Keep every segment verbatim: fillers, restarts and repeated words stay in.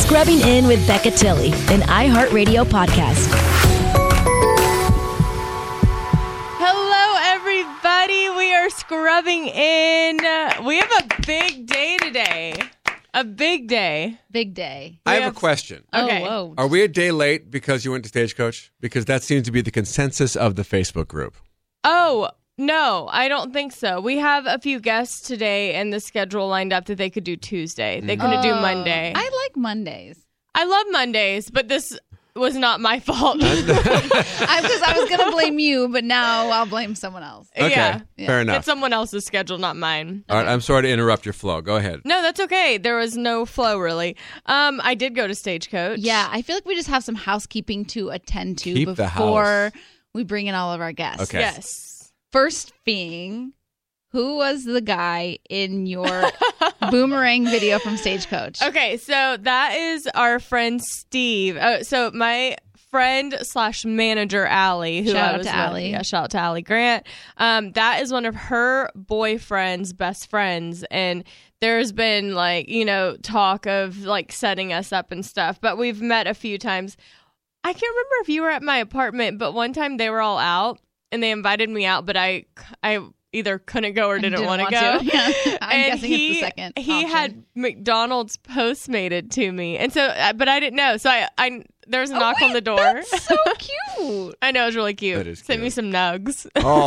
Scrubbing In with Becca Tilley, an iHeartRadio podcast. Hello, everybody. We are scrubbing in. We have a big day today. A big day. Big day. I have, have a question. Okay. Oh, whoa. Are we a day late because you went to Stagecoach? Because that seems to be the consensus of the Facebook group. Oh, no, I don't think so. We have a few guests today and the schedule lined up that they could do Tuesday. They couldn't do Oh, Monday. I like Mondays. I love Mondays, but this was not my fault. Because I was going to blame you, but now I'll blame someone else. Okay, Yeah. fair enough. It's someone else's schedule, not mine. All right, I'm sorry to interrupt your flow. Go ahead. No, that's okay. There was no flow, really. Um, I did go to Stagecoach. Yeah, I feel like we just have some housekeeping to attend to Keep the before house. we bring in all of our guests. Okay. Yes. First being, who was the guy in your boomerang video from Stagecoach? Okay, so that is our friend Steve. Oh, so my friend slash manager Allie, who Shout I out was to with. Allie. Yeah, shout out to Allie Grant. Um, that is one of her boyfriend's best friends, and there's been like you know talk of like setting us up and stuff. But we've met a few times. I can't remember if you were at my apartment, but one time they were all out and they invited me out, but I I either couldn't go or I didn't, want to want go. to. Yeah. I'm and guessing he, it's the second he option. had McDonald's Postmated to me, and so uh, but I didn't know. So I, I there was a Oh, knock wait, on the door. That's so cute. I know, it was really cute. That is Sent me cute. some nugs.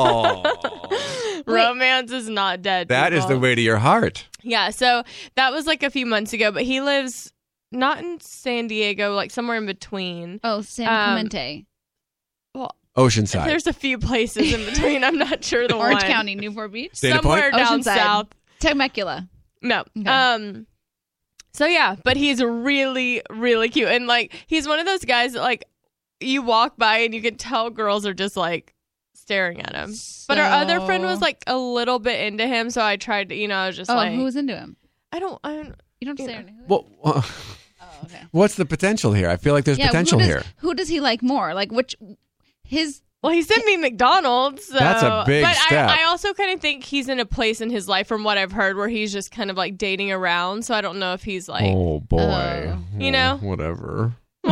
Oh, Romance is not dead. that is people. the way to your heart. Yeah, so that was like a few months ago, but he lives not in San Diego, like somewhere in between. Oh, San Um, Clemente. Well, Oceanside. there's a few places in between. I'm not sure the Orange one. County, Newport Beach. Dana Point? Somewhere down Oceanside. south. Temecula. No. Okay. Um so yeah, but he's really, really cute. And like he's one of those guys that like you walk by and you can tell girls are just like staring at him. But our other friend was like a little bit into him, so I tried to you know, I was just Oh, like who was into him? I don't I don't You don't You say know. her name. Well, uh, Oh, okay. what's the potential here? I feel like there's Yeah, potential who does, here. Who does he like more? Like which his well, he sent me McDonald's. So. That's a big but step. I, I also kind of think he's in a place in his life, from what I've heard, where he's just kind of like dating around. So I don't know if he's like, Oh boy. Oh. You know? Oh, whatever.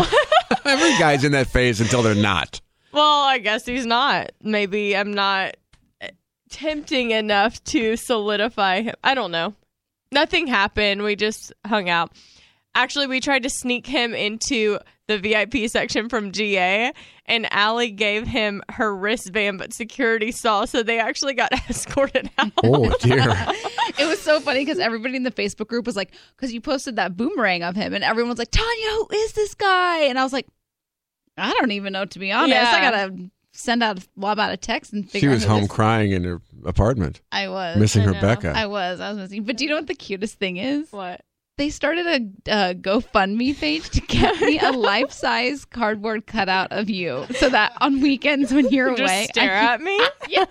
Every guy's in that phase until they're not. well, I guess he's not. Maybe I'm not tempting enough to solidify him. I don't know. Nothing happened. We just hung out. Actually, we tried to sneak him into the V I P section from G A, and Allie gave him her wristband, but security saw, so they actually got escorted out. Oh dear. it was so funny because everybody in the Facebook group was like, because you posted that boomerang of him, and everyone was like, Tanya, who is this guy? And I was like, I don't even know, to be honest. Yeah. I gotta send out lob out a text and figure She out was who home this- crying in her apartment, I was missing I her know. Becca. I was. I was missing. But do you know what the cutest thing is? What? They started a, a GoFundMe page to get me a life-size cardboard cutout of you, so that on weekends when you're Just away, stare I, at me? yeah.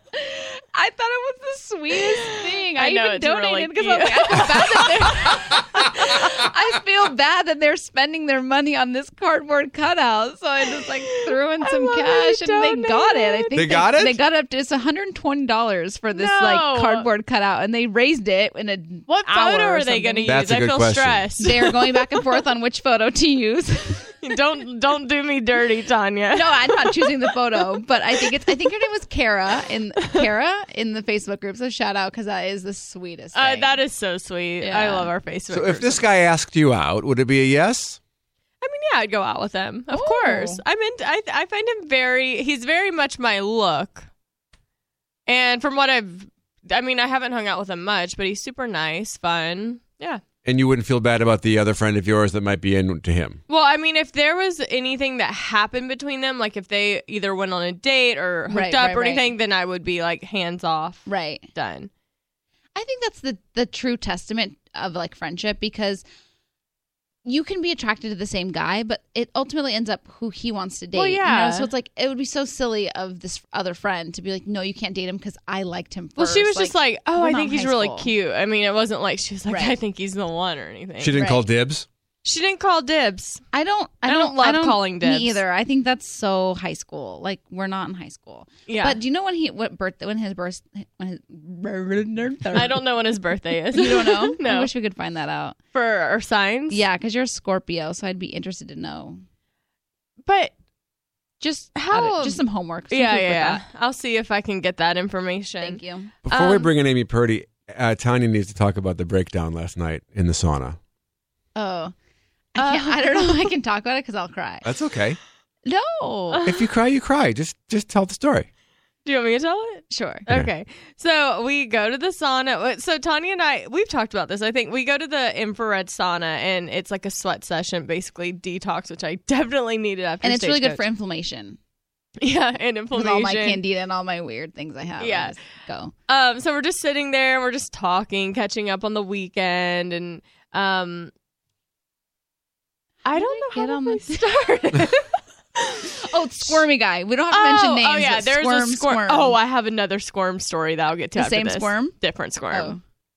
I thought it was the sweetest thing. I, I know, even it's really donated because I was like, I feel bad that they're. I feel bad that they're spending their money on this cardboard cutout, so I just like threw in some love cash you and they got it. I think They got it? They got up to it's one hundred twenty dollars for this No. like cardboard cutout, and they raised it in a What hour photo or are they going to something. use? That's a I good feel question. stressed. They're going back and forth on which photo to use. don't don't do me dirty, Tanya. No, I'm not choosing the photo, but I think it's. I think her name was Kara in Kara in the Facebook group. So shout out because that is the sweetest. Uh, thing. that is so sweet. Yeah. I love our Facebook. So if groups. this guy asked you out, would it be a yes? I mean, yeah, I'd go out with him. Of Ooh. course. I mean, I I find him very. He's very much my look. And from what I've, I mean, I haven't hung out with him much, but he's super nice, fun. Yeah. And you wouldn't feel bad about the other friend of yours that might be into him. Well, I mean, if there was anything that happened between them, like if they either went on a date or hooked Right, up right, or right. anything, then I would be like hands off, right. done. I think that's the the true testament of like friendship because you can be attracted to the same guy, but it ultimately ends up who he wants to date. Well, you know? yeah. So it's like it would be so silly of this other friend to be like, no, you can't date him because I liked him first. Well, she was just like, oh, we're I not think in he's high really school. cute. I mean, it wasn't like she was like, Right. I think he's the one or anything. She didn't Right. call dibs? She didn't call dibs. I don't. I, I don't don't love I don't, calling dibs. Me either. I think that's so high school. Like we're not in high school. Yeah. But do you know when he what birthday when his birth when his I don't know when his birthday is. You don't know? No. I wish we could find that out. For our signs? Yeah, because you're a Scorpio, so I'd be interested to know. But Just How- I don't- just some homework. Some yeah, food for yeah, yeah. thought. I'll see if I can get that information. Thank you. Before we Um, bring in Amy Purdy, uh, Tanya needs to talk about the breakdown last night in the sauna. Oh, I, can't, I don't know if I can talk about it because I'll cry. That's okay. No, If you cry, you cry. Just just tell the story. Do you want me to tell it? sure. Yeah. Okay. So we go to the sauna. So Tanya and I, we've talked about this. I think we go to the infrared sauna and it's like a sweat session, basically detox, which I definitely needed after And it's really good for Stagecoach. inflammation. Yeah, and With inflammation. all my candida and all my weird things I have. I Yeah. just go. Um, so we're just sitting there and we're just talking, catching up on the weekend, and um, I don't know get how on to this? start. Oh, it's Squirmy Guy. We don't have to mention oh, names. oh yeah, but there's squirm, a squirm. squirm. Oh, I have another squirm story that I'll get to. The after same this. squirm? Different squirm. Oh.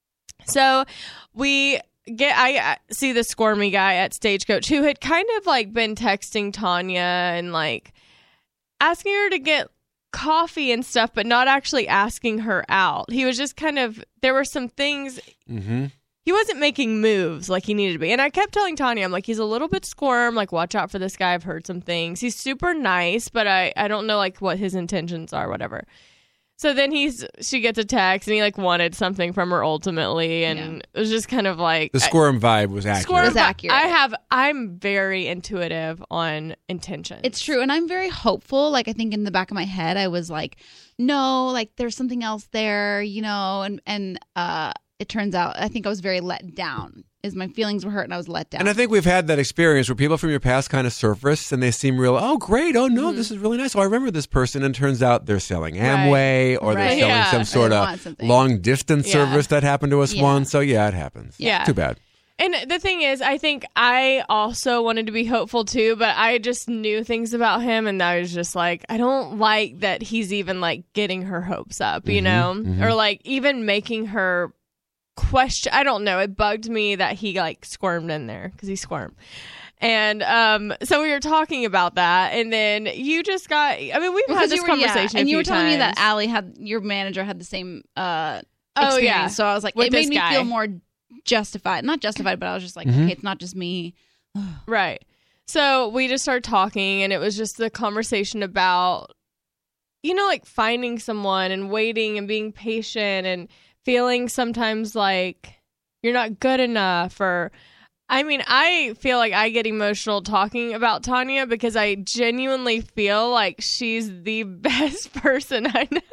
So we get I uh, see the squirmy guy at Stagecoach who had kind of like been texting Tanya and like asking her to get coffee and stuff, but not actually asking her out. He was just kind of, there were some things, Mm-hmm. he wasn't making moves like he needed to be. And I kept telling Tanya, I'm like, he's a little bit squirm, like watch out for this guy. I've heard some things. He's super nice, but I, I don't know like what his intentions are, whatever. So then he's, she gets a text and he like wanted something from her ultimately. And Yeah. it was just kind of like The squirm vibe was accurate. Squirm, It was accurate. I have, I'm very intuitive on intentions. It's true. And I'm very hopeful. Like, I think in the back of my head, I was like, no, like there's something else there, you know, and, and, uh, it turns out, I think I was very let down. Is my feelings were hurt and I was let down. And I think we've had that experience where people from your past kind of surface and they seem real, oh, great. Oh, no, Mm-hmm. this is really nice. Oh, I remember this person. And turns out they're selling Amway or they're Right. selling Yeah. some Or sort they of want something. long distance Yeah. service that happened to us Yeah. once. So, yeah, it happens. Yeah. Too bad. And the thing is, I think I also wanted to be hopeful too, but I just knew things about him, and I was just like, I don't like that he's even like getting her hopes up, you know, mhm. or like even making her question. I don't know. It bugged me that he like squirmed in there because he squirmed. And um, so we were talking about that, and then you just got. I mean, we've Because had this you were, yeah, conversation, a and you few were telling me that times. Allie had your manager had the same uh Oh, experience. yeah. So I was like, With it made this me guy. feel more justified, not justified, but I was just like, Mhm. okay, it's not just me. Right. So we just started talking, and it was just the conversation about, you know, like finding someone and waiting and being patient and feeling sometimes like you're not good enough. Or, I mean, I feel like I get emotional talking about Tanya because I genuinely feel like she's the best person I know.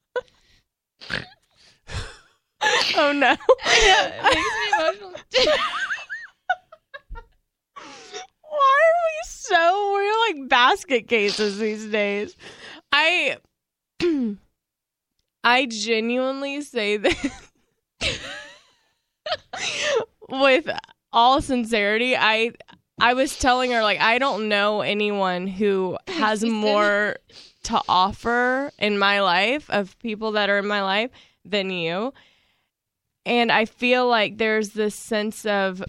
Oh, no. It makes me emotional. Why are we so we're like basket cases these days? I I genuinely say that with all sincerity. I I was telling her like I don't know anyone who has Houston. more to offer in my life of people that are in my life than you. And I feel like there's this sense of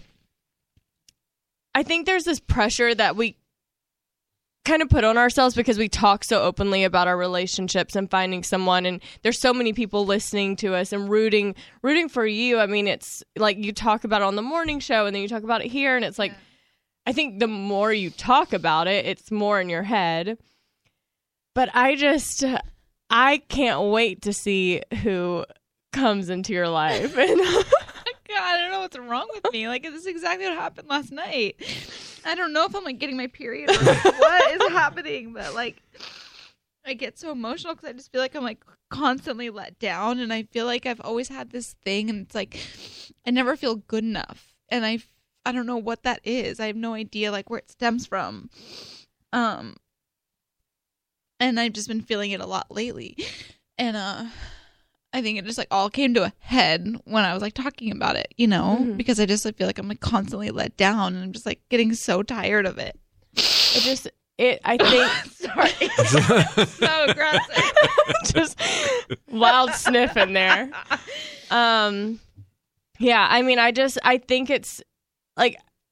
I think there's this pressure that we kind of put on ourselves because we talk so openly about our relationships and finding someone, and there's so many people listening to us and rooting rooting for you. I mean, it's like you talk about it on the morning show and then you talk about it here, and it's like I think the more you talk about it, it's more in your head. But I just I can't wait to see who comes into your life. And God, I don't know what's wrong with me. Like, this is exactly what happened last night. I don't know if I'm like getting my period or what is happening, but like, I get so emotional because I just feel like I'm like constantly let down, and I feel like I've always had this thing, and it's like I never feel good enough, and I I don't know what that is. I have no idea like where it stems from, um, and I've just been feeling it a lot lately, and uh. I think it just like all came to a head when I was like talking about it, you know, Mhm. because I just like, feel like I'm like constantly let down, and I'm just like getting so tired of it. it just it I think Sorry. So aggressive. just wild sniff in there. Um, yeah, I mean, I just I think it's like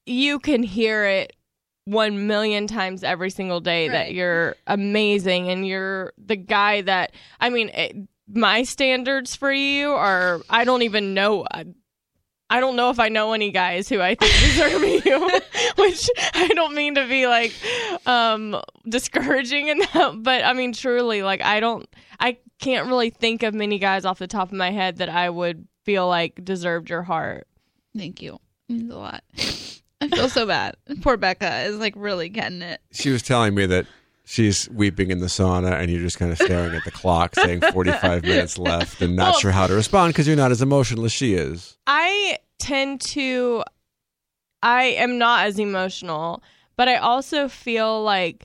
you can hear it one million times every single day Right. that you're amazing and you're the guy that, I mean, it, my standards for you are, I don't even know. I, I don't know if I know any guys who I think deserve you, which I don't mean to be like um, discouraging in that, but I mean, truly, like, I don't, I can't really think of many guys off the top of my head that I would feel like deserved your heart. Thank you. It means a lot. I feel so bad. Poor Becca is like really getting it. She was telling me that she's weeping in the sauna and you're just kind of staring at the clock saying forty-five minutes left and not Well- sure how to respond because you're not as emotional as she is. I tend to, I am not as emotional, but I also feel like,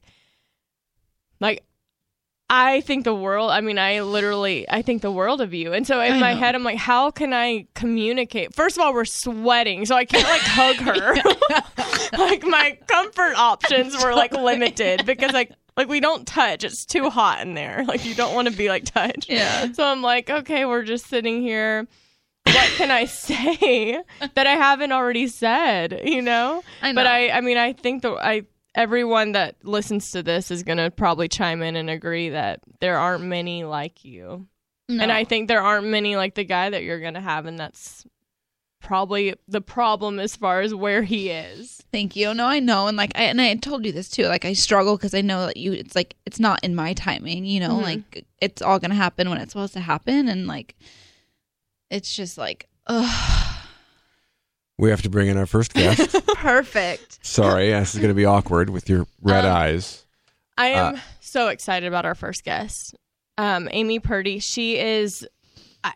like, I think the world, I mean, I literally, I think the world of you. And so in I my know. head, I'm like, how can I communicate? First of all, we're sweating, so I can't like hug her. Like my comfort options were like limited because like, like we don't touch. It's too hot in there. Like you don't want to be like touched. Yeah. So I'm like, okay, we're just sitting here. What can I say that I haven't already said, you know? I know. But I, I mean, I think that I, everyone that listens to this is going to probably chime in and agree that there aren't many like you. No. And I think there aren't many like the guy that you're going to have. And that's probably the problem as far as where he is. Thank you. No, I know, and like, I and I told you this too. Like, I struggle because I know that you. It's like it's not in my timing. You know, Mhm. like it's all gonna happen when it's supposed to happen, and like, it's just like, ugh. We have to bring in our first guest. Perfect. Sorry, this is going to be awkward with your red Um, eyes. I am Uh, so excited about our first guest, um, Amy Purdy. She is. I,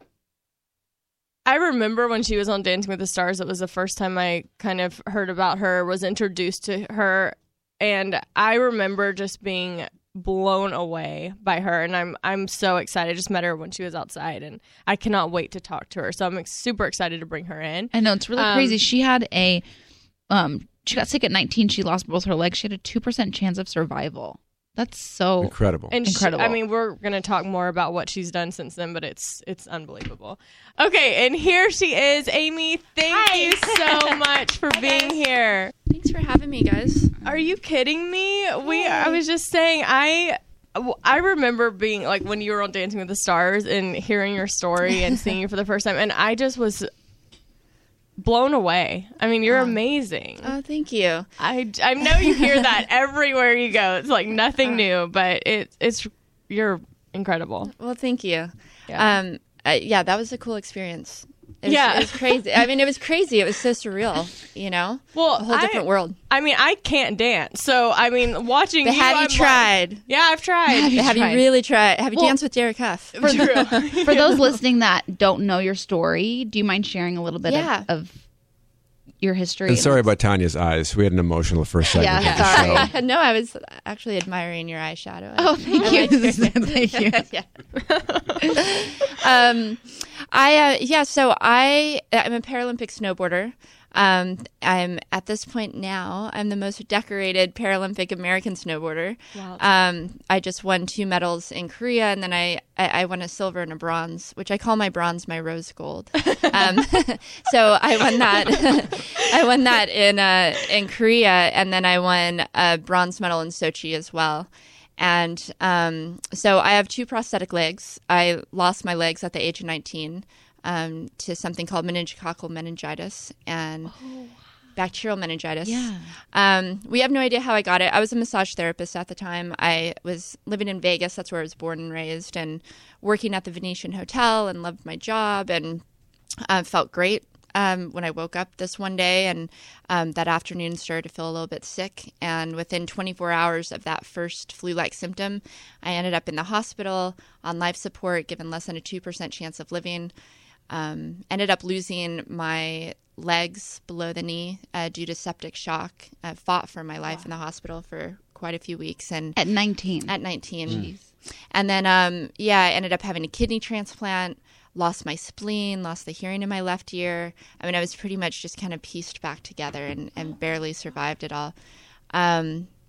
I remember when she was on Dancing with the Stars. It was the first time I kind of heard about her, was introduced to her, and I remember just being blown away by her. And I'm I'm so excited. I just met her when she was outside, and I cannot wait to talk to her. So I'm ex- super excited to bring her in. I know it's really Um, crazy. She had a, um, she got sick at nineteen. She lost both her legs. She had a two percent chance of survival. That's so. Incredible. And she- Incredible. I mean, we're going to talk more about what she's done since then, but it's it's unbelievable. Okay, and here she is, Amy. Thank Hi. you so much for being here. Thanks for having me, guys. Are you kidding me? We I was just saying I I remember being like when you were on Dancing with the Stars and hearing your story and seeing you for the first time, and I just was blown away. I mean, you're amazing. Oh, thank you. I, I know you hear that everywhere you go. It's like nothing new, but it it's you're incredible. Well, thank you. Yeah. Um, uh, yeah, that was a cool experience. It was, Yeah. it was crazy. I mean, it was crazy. It was so surreal. You know, Well, a whole different I, world. I mean, I can't dance, so I mean, watching But you. have you I'm like- tried? yeah, I've tried. Have you have tried? you really tried? Have you Well- danced with Derek Huff? For, True. for those listening that don't know your story, do you mind sharing a little bit Yeah. of, of your history? And sorry about Tanya's eyes. We had an emotional first segment Yeah, of the show. Sorry. No, I was actually admiring your eyeshadow. Oh, thank you. Thank you. yeah. um, I uh, yeah. So I I'm a Paralympic snowboarder. Um, I'm at this point now. I'm the most decorated Paralympic American snowboarder. Wow. Um, I just won two medals in Korea, and then I, I, I won a silver and a bronze, which I call my bronze my rose gold. Um, so I won that. I won that in uh, in Korea, and then I won a bronze medal in Sochi as well. And um, so I have two prosthetic legs. I lost my legs at the age of nineteen. Um, to something called meningococcal meningitis and bacterial meningitis. Yeah. Um, we have no idea how I got it. I was a massage therapist at the time. I was living in Vegas. That's where I was born and raised, and working at the Venetian Hotel, and loved my job, and uh, felt great um, when I woke up this one day, and um, that afternoon started to feel a little bit sick. And within twenty-four hours of that first flu-like symptom, I ended up in the hospital on life support, given less than a two percent chance of living. Um, ended up losing my legs below the knee uh, due to septic shock. I fought for my life in the hospital for quite a few weeks, and At nineteen. at nineteen, and then um, yeah, I ended up having a kidney transplant. Lost my spleen, lost the hearing in my left ear. I mean, I was pretty much just kind of pieced back together and, and barely survived it all. Um,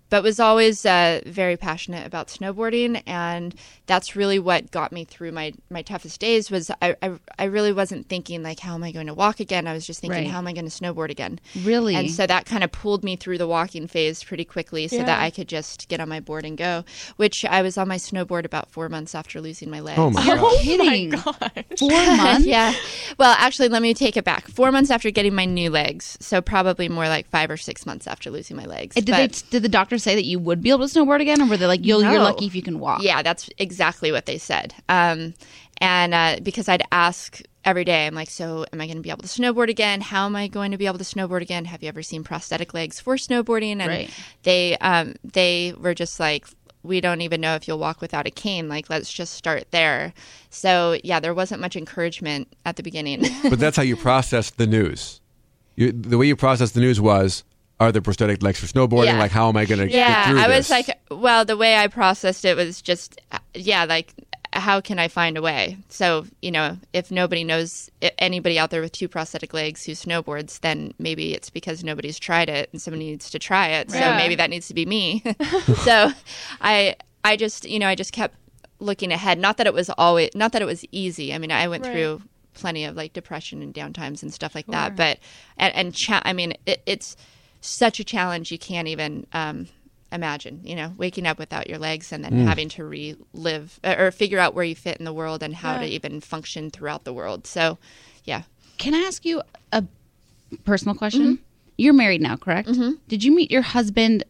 but was always uh, very passionate about snowboarding, and that's really what got me through my, my toughest days. Was I, I I really wasn't thinking like, how am I going to walk again? I was just thinking, Right. how am I going to snowboard again? Really? And so that kind of pulled me through the walking phase pretty quickly, so Yeah. that I could just get on my board and go. Which I was on my snowboard about four months after losing my legs. Oh my You're gosh. kidding. Gosh. Four months? Yeah. Well, actually, let me take it back. Four months after getting my new legs, so probably more like five or six months after losing my legs. Did But- they? Did the doctor say that you would be able to snowboard again, or were they like, you'll, you're No. lucky if you can walk? Yeah, that's exactly what they said. Um, and uh, because I'd ask every day, I'm like, so am I going to be able to snowboard again? How am I going to be able to snowboard again? Have you ever seen prosthetic legs for snowboarding? And Right. they um, they were just like, we don't even know if you'll walk without a cane. Like, let's just start there. So yeah, there wasn't much encouragement at the beginning. But that's how you processed the news. You, the way you processed the news was, are there prosthetic legs for snowboarding? Yeah. Like, how am I going to get Yeah, through I this? was like, well, the way I processed it was just, uh, yeah, like, how can I find a way? So, you know, if nobody knows i- anybody out there with two prosthetic legs who snowboards, then maybe it's because nobody's tried it and somebody needs to try it. So Yeah. maybe that needs to be me. So I, I just, you know, I just kept looking ahead. Not that it was always, not that it was easy. I mean, I went Right. through plenty of like depression and downtimes and stuff like that. But, and, and cha- I mean, it, it's such a challenge you can't even um, imagine, you know, waking up without your legs and then having to relive or, or figure out where you fit in the world and how Yeah. to even function throughout the world. So, yeah. Can I ask you a personal question? You're married now, correct? Mm-hmm. Did you meet your husband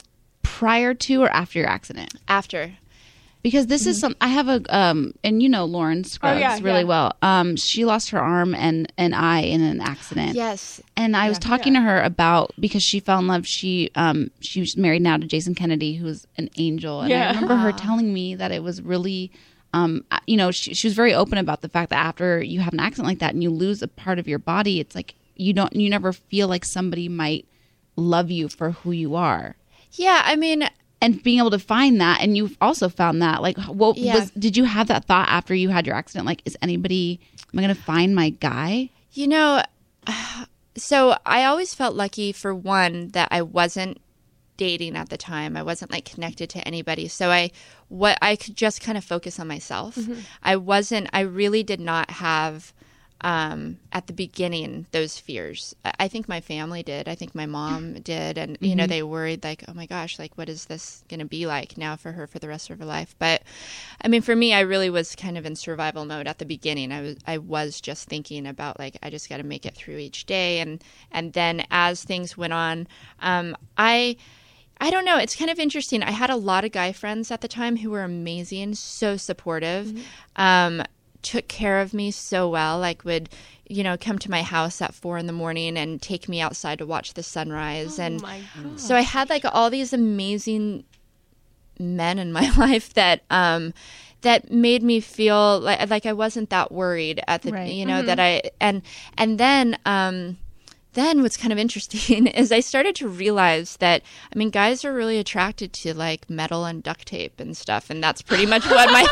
prior to or after your accident? After. Because this is some I have a um and you know Lauren Scruggs yeah, really yeah. well. Um she lost her arm and an eye in an accident. Yes. And I was talking to her about because she fell in love. She um she was married now to Jason Kennedy, who's an angel. And Yeah. I remember her telling me that it was really, um you know, she, she was very open about the fact that after you have an accident like that and you lose a part of your body, it's like you don't you never feel like somebody might love you for who you are. Yeah, I mean, And being able to find that, and you've also found that, like, what Yeah. was? Did you have that thought after you had your accident? Like, is anybody? Am I going to find my guy? you know, so I always felt lucky for one that I wasn't dating at the time. I wasn't like connected to anybody. So I what I could just kind of focus on myself. I wasn't I really did not have um at the beginning those fears. I I think my family did. I think my mom did, and you know, they worried like, "Oh my gosh, like what is this going to be like now for her for the rest of her life?" But I mean, for me, I really was kind of in survival mode at the beginning. I was I was just thinking about like I just got to make it through each day, and and then as things went on, um I I don't know. It's kind of interesting. I had a lot of guy friends at the time who were amazing, so supportive, um, took care of me so well. Like would, you know, come to my house at four in the morning and take me outside to watch the sunrise. and my God. so I had like all these amazing men in my life that um, that made me feel like like I wasn't that worried at the Right. you know that I and and then. Um, Then what's kind of interesting is I started to realize that, I mean, guys are really attracted to like metal and duct tape and stuff. And that's pretty much what my,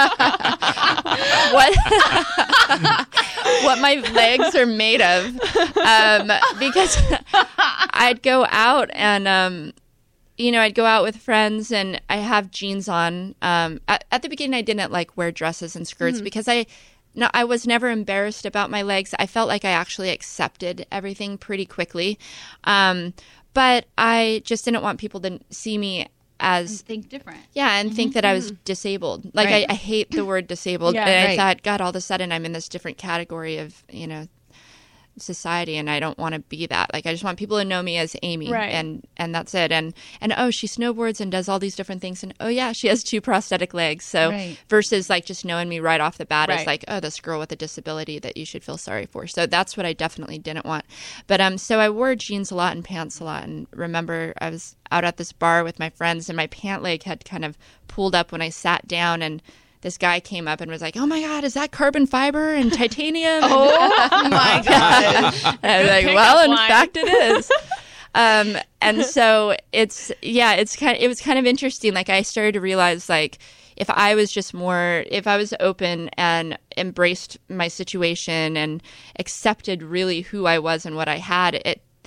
what, what my legs are made of. Um, because I'd go out and, um, you know, I'd go out with friends and I have jeans on. Um, at, at the beginning, I didn't like wear dresses and skirts because I, no, I was never embarrassed about my legs. I felt like I actually accepted everything pretty quickly. Um, but I just didn't want people to see me as, Think different. yeah, and think that I was disabled. Like, Right. I, I hate the word disabled. Yeah, and I right. thought, God, all of a sudden I'm in this different category of, you know, society, and I don't want to be that. Like, I just want people to know me as Amy, Right. and and that's it. And and oh, she snowboards and does all these different things, and oh yeah, she has two prosthetic legs. So Right. versus like just knowing me right off the bat as Right. like, oh, this girl with a disability that you should feel sorry for. So that's what I definitely didn't want. But um, so I wore jeans a lot and pants a lot. And remember, I was out at this bar with my friends, and my pant leg had kind of pulled up when I sat down, and this guy came up and was like, "Oh my God, is that carbon fiber and titanium?" Oh my God. And I was like, pickup "Well, in line." fact, it is." um, and so it's yeah, it's kind. Of, it was kind of interesting. Like I started to realize, like, if I was just more, if I was open and embraced my situation and accepted really who I was and what I had, it that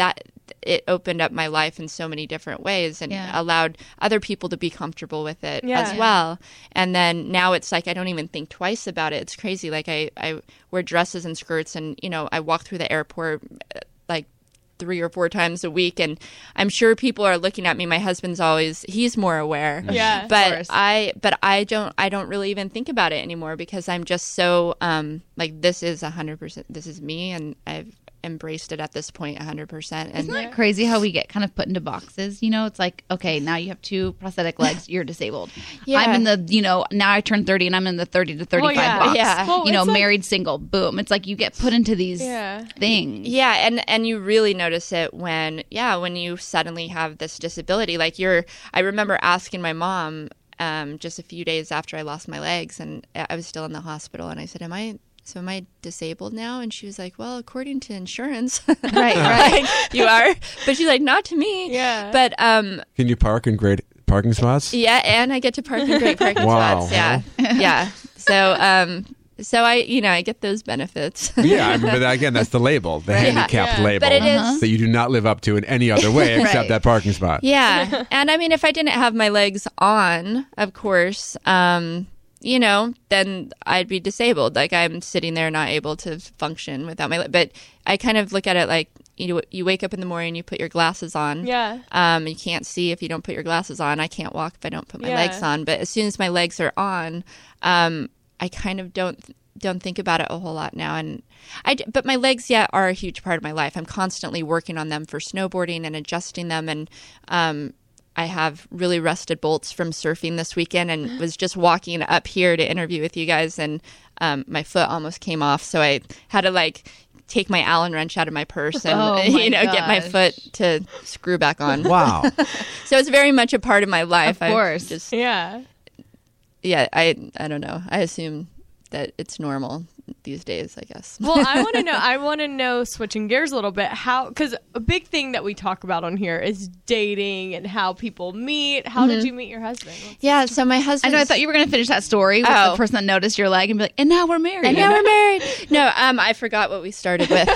it opened up my life in so many different ways and Yeah. allowed other people to be comfortable with it Yeah. as well. And then now it's like I don't even think twice about it. It's crazy. Like I, I wear dresses and skirts, and you know I walk through the airport uh, like three or four times a week, and I'm sure people are looking at me. My husband's always he's more aware. Yeah, of but course. I but I don't I don't really even think about it anymore because I'm just so um like this is a hundred percent this is me, and I've embraced it at this point a hundred percent. And Isn't that crazy how we get kind of put into boxes? You know, it's like, okay, now you have two prosthetic legs, you're disabled. Yeah. I'm in the, you know, now I turned thirty and I'm in the thirty to thirty-five yeah. box. Yeah. Well, you know, it's like- married, single, boom. It's like you get put into these Yeah. things. Yeah, and and you really notice it when yeah, when you suddenly have this disability. Like you're I remember asking my mom um just a few days after I lost my legs and I was still in the hospital, and I said, "Am I so am I disabled now?" And she was like, "Well, according to insurance." Right, right. Like, you are. But she's like, "Not to me." Yeah. But um Can you park in great parking spots? yeah, and I get to park in great parking Wow. spots. Yeah. Yeah. So um so I you know, I get those benefits. Yeah, I mean, but again, that's the label, the handicapped Yeah. label But it is- that you do not live up to in any other way except Right. that parking spot. Yeah. And I mean, if I didn't have my legs on, of course, um, you know, then I'd be disabled. Like I'm sitting there not able to function without my leg. But I kind of look at it like, you you wake up in the morning, you put your glasses on. Yeah. Um, you can't see if you don't put your glasses on. I can't walk if I don't put my Yeah. legs on. But as soon as my legs are on, um, I kind of don't don't think about it a whole lot now. And I d- but my legs yet are a huge part of my life. I'm constantly working on them for snowboarding and adjusting them. And um, I have really rusted bolts from surfing this weekend, and was just walking up here to interview with you guys, and um, my foot almost came off. So I had to like take my Allen wrench out of my purse and Oh, my you know get my gosh. foot to screw back on. Wow. So it's very much a part of my life. Of course. I just Yeah. yeah, I I don't know. I assume that it's normal these days, I guess. Well, I want to know. I want to know. Switching gears a little bit, how because a big thing that we talk about on here is dating and how people meet. How did you meet your husband? Yeah, so my I husband. know. I thought you were going to finish that story with Oh. the person that noticed your leg and be like, and now we're married. And now we're married. No, um, I forgot what we started with,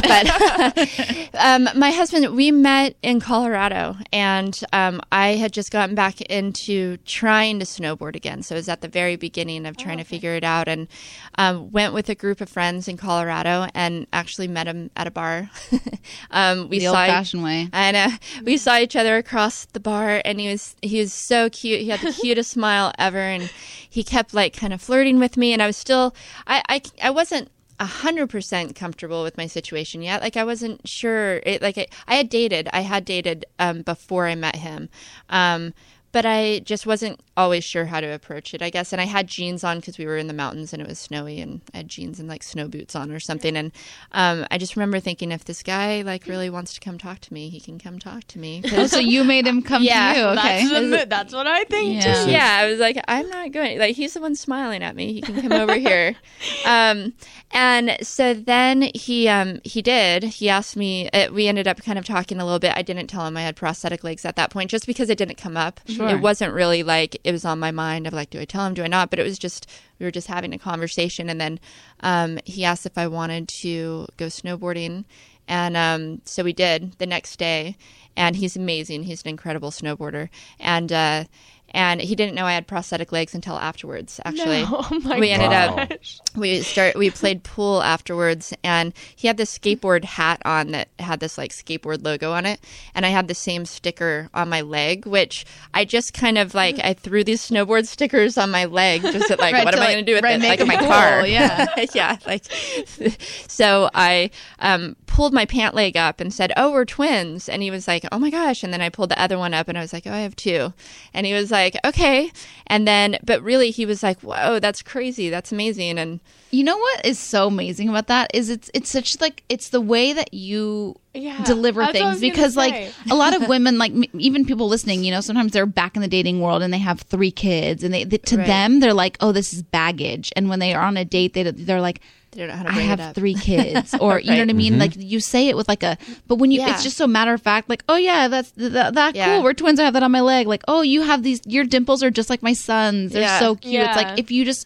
but um, my husband, we met in Colorado, and um, I had just gotten back into trying to snowboard again. So it was at the very beginning of trying to figure it out, and um, went with a group of friends in Colorado, and actually met him at a bar. um, we the saw old-fashioned way. And uh, we saw each other across the bar, and he was he was so cute. He had the cutest smile ever, and he kept like kind of flirting with me. And I was still, I I, I wasn't a hundred percent comfortable with my situation yet. Like I wasn't sure. It, like I, I had dated, I had dated um, before I met him. Um, But I just wasn't always sure how to approach it, I guess. And I had jeans on because we were in the mountains and it was snowy, and I had jeans and like snow boots on or something. And um, I just remember thinking, if this guy like really wants to come talk to me, he can come talk to me. 'Cause- Oh, so you made him come Yeah, to you. Okay. That's, the, mo- that's what I think Yeah. too. yeah, I was like, I'm not going. Like, he's the one smiling at me. He can come over here. Um, and so then he um, he did. He asked me. Uh, we ended up kind of talking a little bit. I didn't tell him I had prosthetic legs at that point, just because it didn't come up. Sure. It wasn't really like it was on my mind of like, do I tell him? Do I not? But it was just we were just having a conversation, and then um, he asked if I wanted to go snowboarding. And um, so we did the next day, and he's amazing. He's an incredible snowboarder, and uh, and he didn't know I had prosthetic legs until afterwards. Actually, No. Oh my we ended Wow. up we start we played pool afterwards, and he had this skateboard hat on that had this like skateboard logo on it, and I had the same sticker on my leg, which I just kind of like I threw these snowboard stickers on my leg, just like Right, what to, am I like- going to do with right, it? make Like in my them cool, car, yeah. yeah, like so I um, pulled my pant leg up and said, "Oh, we're twins," and he was like, "Oh my gosh!" And then I pulled the other one up, and I was like, "Oh, I have two," and he was like, "Okay," and then but really he was like, "Whoa, that's crazy, that's amazing," and You know what is so amazing about that is it's it's such like it's the way that you Yeah, deliver that's what I things was gonna because like say. a lot of women like m- even people listening, you know, sometimes they're back in the dating world and they have three kids and they, they to Right. them they're like, oh, this is baggage, and when they are on a date they they're like, they don't know how to I bring have it up. three kids, or you know Right. what I mean. Like you say it with like a, but when you, Yeah. it's just so matter of fact. Like, oh yeah, that's th- th- that Yeah. cool. We're twins. I have that on my leg. Like, oh, you have these. Your dimples are just like my son's. They're Yeah. so cute. It's Yeah. like if you just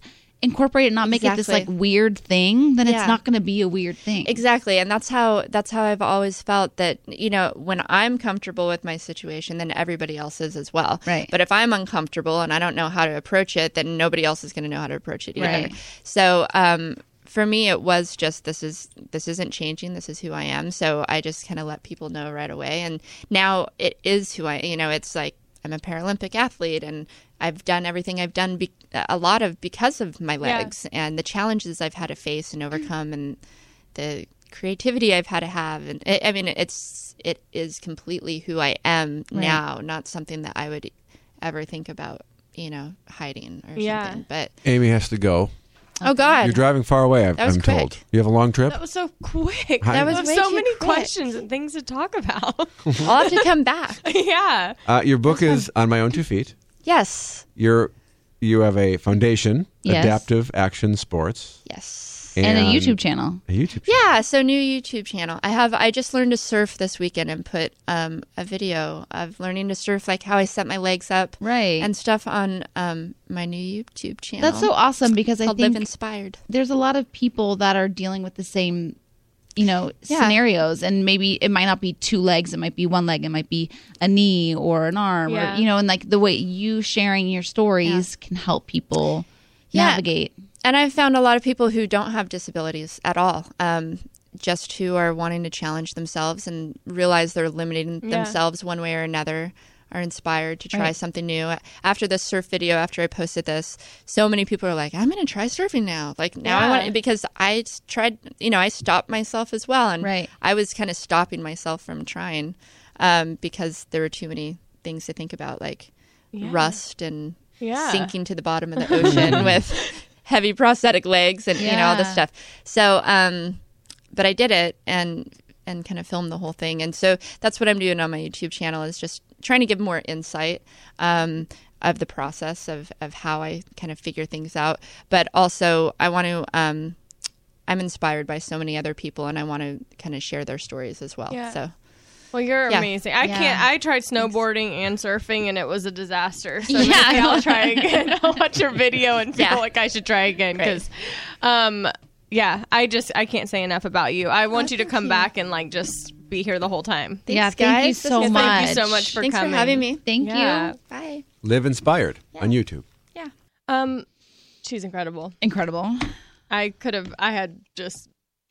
incorporate it, not make it this like Exactly. weird thing, then Yeah. it's not going to be a weird thing. Exactly. And that's how that's how I've always felt that, you know, when I'm comfortable with my situation, then everybody else is as well. Right. But if I'm uncomfortable and I don't know how to approach it, then nobody else is going to know how to approach it either. Right. So um, for me, it was just this is this isn't changing. This is who I am. So I just kind of let people know right away. And now it is who I, you know, it's like I'm a Paralympic athlete and I've done everything I've done be- a lot of because of my legs and the challenges I've had to face and overcome and the creativity I've had to have. And it, I mean, it's it is completely who I am Right. now, not something that I would ever think about, you know, hiding or Yeah. something. But Amy has to go. oh God, You're driving far away, I'm That was I'm quick. told. You have a long trip? That was so quick. That was I have way so too many quick. questions and things to talk about. I'll have to come back. yeah. Uh, your book is On My Own Two Feet. Yes, You're you have a foundation, Yes. Adaptive Action Sports, yes. and a YouTube channel. A YouTube channel. Yeah, so new YouTube channel. I have. I just learned to surf this weekend and put um, a video of learning to surf, like how I set my legs up, Right. and stuff on um, my new YouTube channel. That's so awesome because I called think Live Inspired. there's a lot of people that are dealing with the same, you know, Yeah. scenarios, and maybe it might not be two legs, it might be one leg, it might be a knee or an arm, Yeah. or you know, and like the way you sharing your stories can help people Yeah. navigate. And I've found a lot of people who don't have disabilities at all, um, just who are wanting to challenge themselves and realize they're limiting Yeah. themselves one way or another, are inspired to try Right. something new. After this surf video, after I posted this, so many people are like, I'm going to try surfing now. Like now I Yeah. want it because I s- tried, you know, I stopped myself as well. And Right. I was kind of stopping myself from trying um, because there were too many things to think about, like Yeah. rust and Yeah. sinking to the bottom of the ocean with heavy prosthetic legs and you know all this Yeah. stuff. So, um, but I did it and and kind of filmed the whole thing, and so that's what I'm doing on my YouTube channel is just trying to give more insight um, of the process of of how I kind of figure things out. But also, I want to. Um, I'm inspired by so many other people, and I want to kind of share their stories as well. Yeah. So. Well, you're Yeah. amazing. I Yeah. can't. I tried snowboarding and surfing, and it was a disaster. So Yeah. maybe I'll try again. I'll watch your video and feel Yeah. like I should try again Great. because, um, yeah, I just I can't say enough about you. I want you to thank come you. back and like just be here the whole time. Yeah, Thanks, thank you guys. This so was- much. Thank you so much for Thanks coming. for having me. Thank Yeah. you. Bye. Live Inspired on YouTube. Yeah. Um, she's incredible. Incredible. I could have. I had just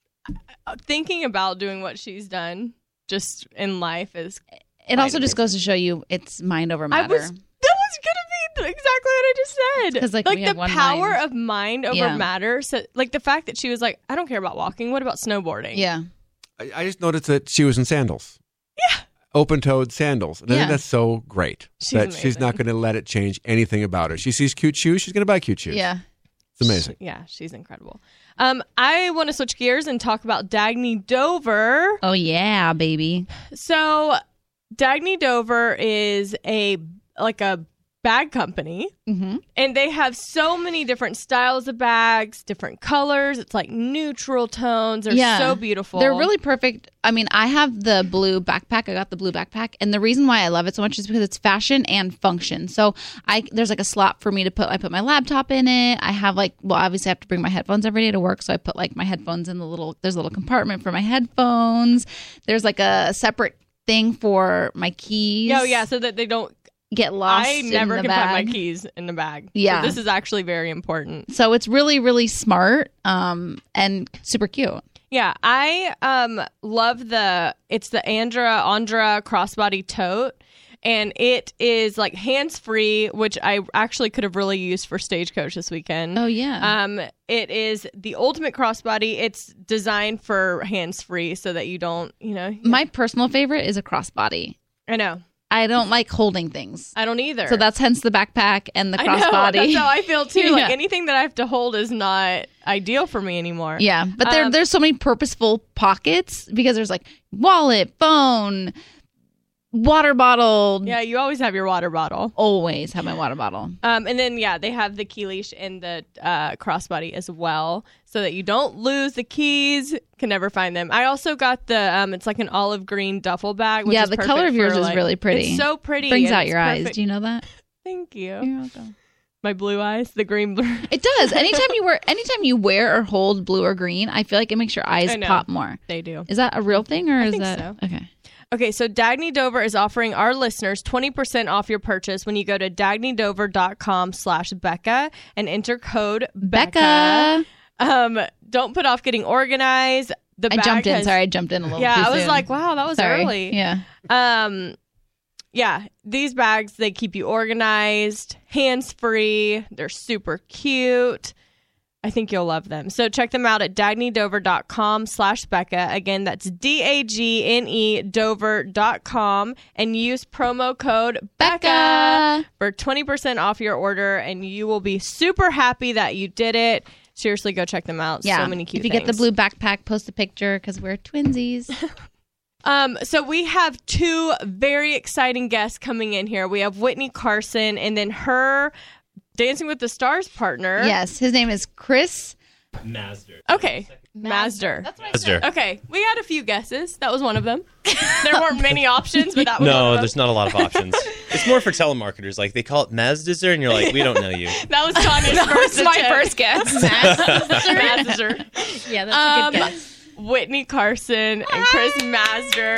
thinking about doing what she's done just in life is. It also just goes to show you it's mind over matter. I was. That was gonna be exactly what I just said. 'Cause, like, like we the have one power mind. of mind over Yeah. matter. So, like the fact that she was like, I don't care about walking. What about snowboarding? yeah. I, I just noticed that she was in sandals. Yeah. Open-toed sandals. And I Yeah. think that's so great. She's that she's not amazing. going to let it change anything about her. She sees cute shoes, she's going to buy cute shoes. Yeah. It's amazing. Yeah, she's incredible. Um, I want to switch gears and talk about Dagny Dover. Oh yeah, baby. So, Dagny Dover is a like a bag company, Mm-hmm. and they have so many different styles of bags, different colors. It's like neutral tones. They're Yeah. so beautiful. They're really perfect. I mean, I have the blue backpack. I got the blue backpack, and the reason why I love it so much is because it's fashion and function. So I there's like a slot for me to put. I put my laptop in it. I have like well, obviously I have to bring my headphones every day to work, so I put like my headphones in the little. There's a little compartment for my headphones. There's like a separate thing for my keys. Oh yeah, so that they don't. Get lost. I never in the can bag. put my keys in the bag. Yeah. so this is actually very important. So it's really, really smart um, and super cute. Yeah, I um love the it's the Andra Andra crossbody tote, and it is like hands free, which I actually could have really used for Stagecoach this weekend. Oh yeah. Um, it is the ultimate crossbody. It's designed for hands free so that you don't, you know. My personal favorite is a crossbody. I know. I don't like holding things. I don't either. So that's hence the backpack and the I know. crossbody. That's how I feel too. Yeah. Like anything that I have to hold is not ideal for me anymore. Yeah, but there Um, there's so many purposeful pockets because there's like wallet, phone, water bottle. Yeah, you always have your water bottle. Always have my water bottle. Um, and then yeah, they have the key leash and the uh, crossbody as well, so that you don't lose the keys. Can never find them. I also got the um, it's like an olive green duffel bag. Which Yeah, is the perfect color of yours for, is like- really pretty. It's so pretty. Brings and out it's your eyes. perfect- Do you know that? Thank you. You're welcome. My blue eyes, the green blue. It does. Anytime you wear, anytime you wear or hold blue or green, I feel like it makes your eyes I know. pop more. They do. Is that a real thing, or I is think that so. okay? Okay, so Dagny Dover is offering our listeners twenty percent off your purchase when you go to dagnydover.com slash Becca and enter code Becca. Becca. Um, don't put off getting organized. The I bag jumped in. has- Sorry, I jumped in a little. Yeah, too I was soon. like, wow, that was Sorry. early. Yeah. Um, yeah, these bags, they keep you organized, hands-free. They're super cute. I think you'll love them. So check them out at dagnydover.com slash Becca. Again, that's D-A-G-N-E Dover.com and use promo code Becca, Becca. for twenty percent off your order, and you will be super happy that you did it. Seriously, go check them out. Yeah. So many cute If you things. get the blue backpack, post a picture because we're twinsies. Um, so we have two very exciting guests coming in here. We have Whitney Carson and then her Dancing with the Stars partner. Yes, his name is Chris. Mazder. Okay. Mazder. Mazder. Okay. We had a few guesses. That was one of them. There weren't many options, but that was one No, of them. there's not a lot of options. It's more for telemarketers. Like they call it Mazdizer, and you're like, we don't know you. That was Tanya's first my attempt. first guess. Mazder. Yeah, that's a Um, good guess. Whitney Carson and Chris Mazder.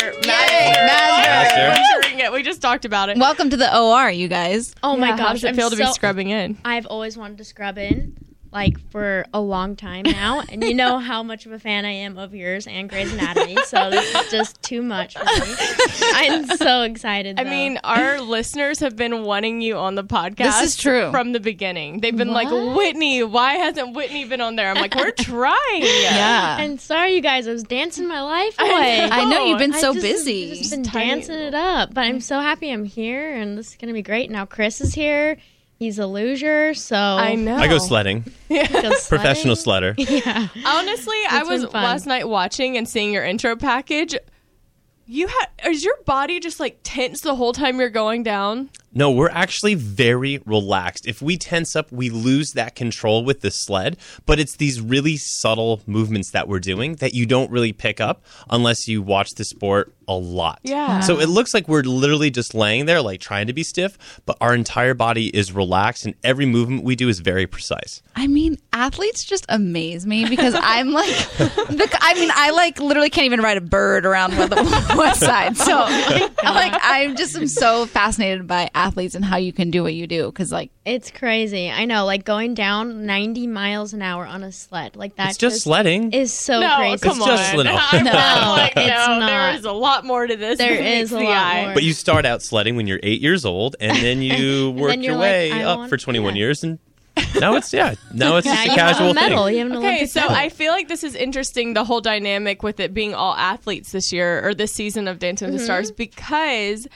Mazder. Butchering it. We just talked about it. Welcome to the O R, you guys. Oh my Yeah, gosh, how does it I'm feel to be so- scrubbing in? I've always wanted to scrub in, like for a long time now, and you know how much of a fan I am of yours and Grey's Anatomy. So this is just too much for me. I'm so excited. I though. mean, our listeners have been wanting you on the podcast. This is true. From the beginning. They've been like, Whitney, why hasn't Whitney been on there? I'm like, we're trying. Yeah. and sorry, you guys, I was dancing my life I away. know. I know you've been I so just- busy. Just been Tiny dancing it up, but I'm so happy I'm here, and this is gonna be great. Now Chris is here. He's a loser, so I know. I go sledding. he goes Professional sledding. sledder. Yeah. Honestly, I It's was been fun. last night watching and seeing your intro package. You had is your body just like tense the whole time you're going down? No, we're actually very relaxed. If we tense up, we lose that control with the sled, but it's these really subtle movements that we're doing that you don't really pick up unless you watch the sport a lot. Yeah. So it looks like we're literally just laying there, like trying to be stiff, but our entire body is relaxed and every movement we do is very precise. I mean, athletes just amaze me because I'm like, the, I mean, I like literally can't even ride a bird around the west side. So, I'm like, I'm just am so fascinated by athletes and how you can do what you do because, like, It's crazy. I know, like going down ninety miles an hour on a sled, like that. It's just sledding. Is so no, crazy. come It's just on. little. I'm No, like, it's no, there not. is a lot more to this. There than is meets a the lot eye. more. But you start out sledding when you're eight years old, and then you work then you're your like, way I up want- for twenty-one yeah. years, and now it's yeah, now it's now just a you have casual a medal. thing. You have an Okay, Olympic so medal. I feel like this is interesting, the whole dynamic with it being all athletes this year or this season of Dancing with the Stars, because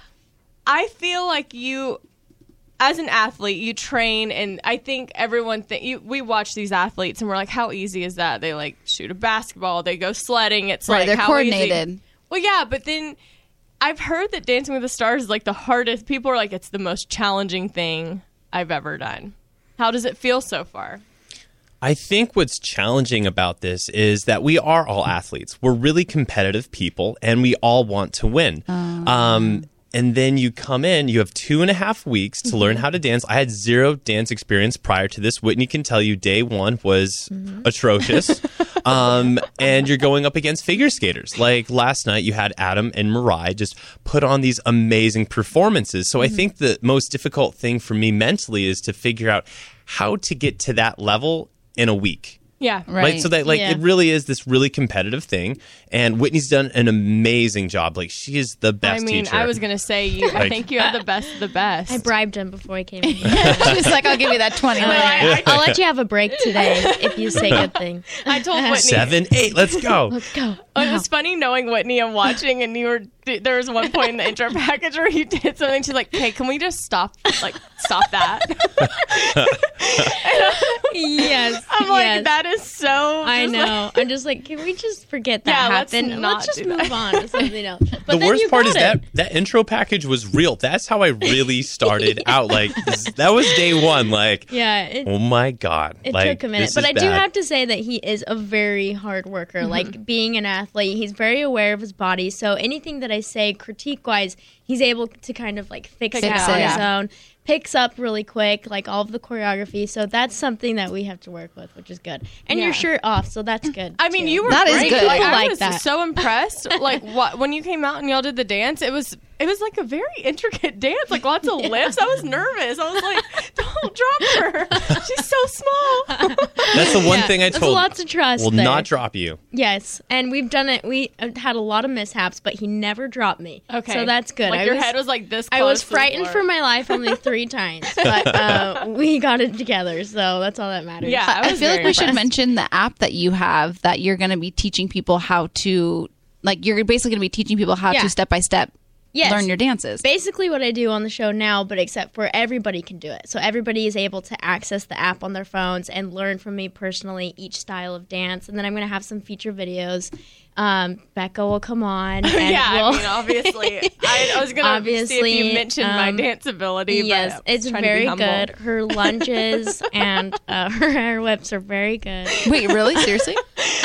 I feel like you, as an athlete, you train, and I think everyone think you. We watch these athletes, and we're like, how easy is that? They like shoot a basketball, they go sledding. It's right, like they're how coordinated. Easy. Well, yeah, but then I've heard that Dancing with the Stars is like the hardest. People are like, it's the most challenging thing I've ever done. How does it feel so far? I think what's challenging about this is that we are all athletes. We're really competitive people, and we all want to win. Um, and then you come in, you have two and a half weeks to learn how to dance. I had zero dance experience prior to this. Whitney can tell you day one was atrocious. Um, and you're going up against figure skaters. Like last night, you had Adam and Mariah just put on these amazing performances. So I think the most difficult thing for me mentally is to figure out how to get to that level in a week. Yeah. Right. Like, so that like Yeah. it really is this really competitive thing, and Whitney's done an amazing job. Like she is the best I mean, teacher. I was gonna say you. I Like- think you have the best of the best. I bribed him before he came in. She's like, I'll give you that twenty. I'm later. like, I'll let you have a break today if you say good things. I told Whitney. Seven, eight, let's go. Let's go. It was funny knowing Whitney and watching, and you were. There was one point in the intro package where you did something. She's like, "Hey, can we just stop? Like, stop that?" Yes. I'm like, yes. "That is so." I just know. like- I'm just like, can we just forget that Yeah, let's happened? and not Let's just do that. move on to something else. But The then worst you part got is it. that that intro package was real. That's how I really started out. Like that was day one. Like, Yeah. It, oh my god, It like, took a minute, this but is I do bad. have to say that he is a very hard worker. Like being an athlete, he's very aware of his body. So anything that I say critique wise, he's able to kind of like fix, Fix it it, on his yeah. own, picks up really quick, like all of the choreography. So that's something that we have to work with, which is good. And Yeah. your shirt off, so that's good. I mean, too. you were That is great. good. Like, I Like was that. so impressed. Like what when you came out and y'all did the dance, it was it was like a very intricate dance, like lots of lifts. I was nervous. I was like, "Don't drop her. She's so small." That's the one Yeah, thing I there's told. lots of trust will there. not drop you. Yes, and we've done it. We uh, had a lot of mishaps, but he never dropped me. Okay, so that's good. Like I your was, head was like this. Close I was to the frightened floor. for my life only three times, but uh, we got it together, so that's all that matters. Yeah, I, I was feel like very we should impressed. mention the app that you have that you're going to be teaching people how to, like, you're basically going to be teaching people how Yeah. to step by step Yes. learn your dances. Basically what I do on the show now, but except for everybody can do it. So everybody is able to access the app on their phones and learn from me personally each style of dance. And then I'm going to have some feature videos. Um, Becca will come on. And yeah, we'll I mean, obviously, I, I was gonna see Obviously, if you mentioned my um, dance ability. Yes, but I was it's trying to be very humble. good. Her lunges and uh, her hair whips are very good. Wait, really? Seriously?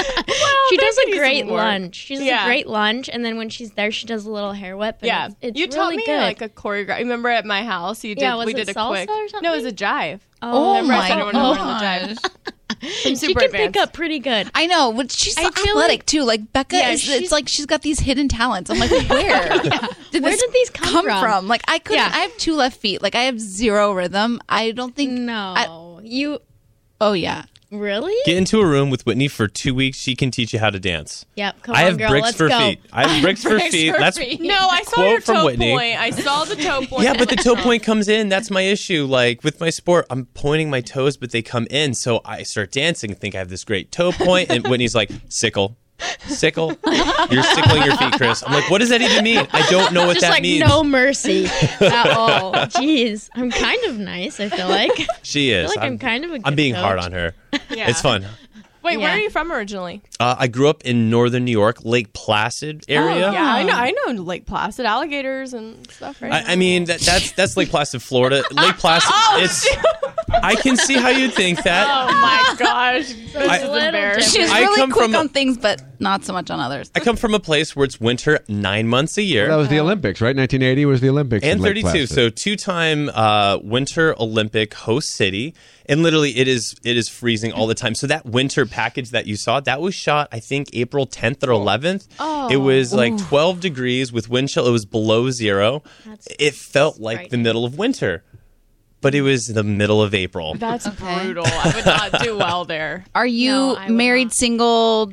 she there does could a be some great work. lunge. She does Yeah. a great lunge, and then when she's there, she does a little hair whip. And Yeah, it's, it's you really taught me good. like a choreography. Remember at my house, you did. Yeah, was we it did a salsa quick. or No, it was a something? jive. oh, Oh Remember I my said I wanted to learn the jive. gosh. I'm she super can pick advanced. up pretty good. I know, but she's so I feel athletic like- too. Like Becca Yeah, is. she's- It's like she's got these hidden talents. I'm like, where? Did Where this did these come from? Like I couldn't. Yeah. I have two left feet. Like I have zero rhythm. I don't think. No, I- you oh yeah. really? Get into a room with Whitney for two weeks. She can teach you how to dance. Yep. Come I on, have girl. bricks Let's for go. feet. I have bricks for feet. for That's feet. No, I saw Quote your from toe Whitney. point. I saw the toe point. yeah, but the toe point comes in. That's my issue. Like with my sport, I'm pointing my toes, but they come in. So I start dancing and think I have this great toe point, and Whitney's like, sickle. Sickle. You're sickling your feet, Chris. I'm like, what does that even mean? I don't know what Just that like means. no mercy at all. Jeez, I'm kind of nice. I feel like. She I is. feel like I'm, kind of a. I'm good being coach. hard on her. Yeah. It's fun. Wait, where Yeah. are you from originally? Uh, I grew up in northern New York, Lake Placid area. Oh, yeah, I know. I know Lake Placid, alligators and stuff, right? I, I mean, that, that's that's Lake Placid, Florida. Lake Placid. it's. I can see how you think that. oh my gosh, this I- is Little embarrassing. She's I really come quick from- on things, but not so much on others. I come from a place where it's winter nine months a year. That was the Olympics, right? nineteen eighty was the Olympics. and in Lake thirty-two, Placid. so two-time uh, Winter Olympic host city, and literally it is it is freezing all the time. So that winter package that you saw, that was shot I think April tenth or eleventh. Oh. It was like twelve degrees with wind chill. It was below zero. That's It felt like the frightening. middle of winter, but it was the middle of April. That's brutal. I would not do well there. Are you No, I would married, not. single?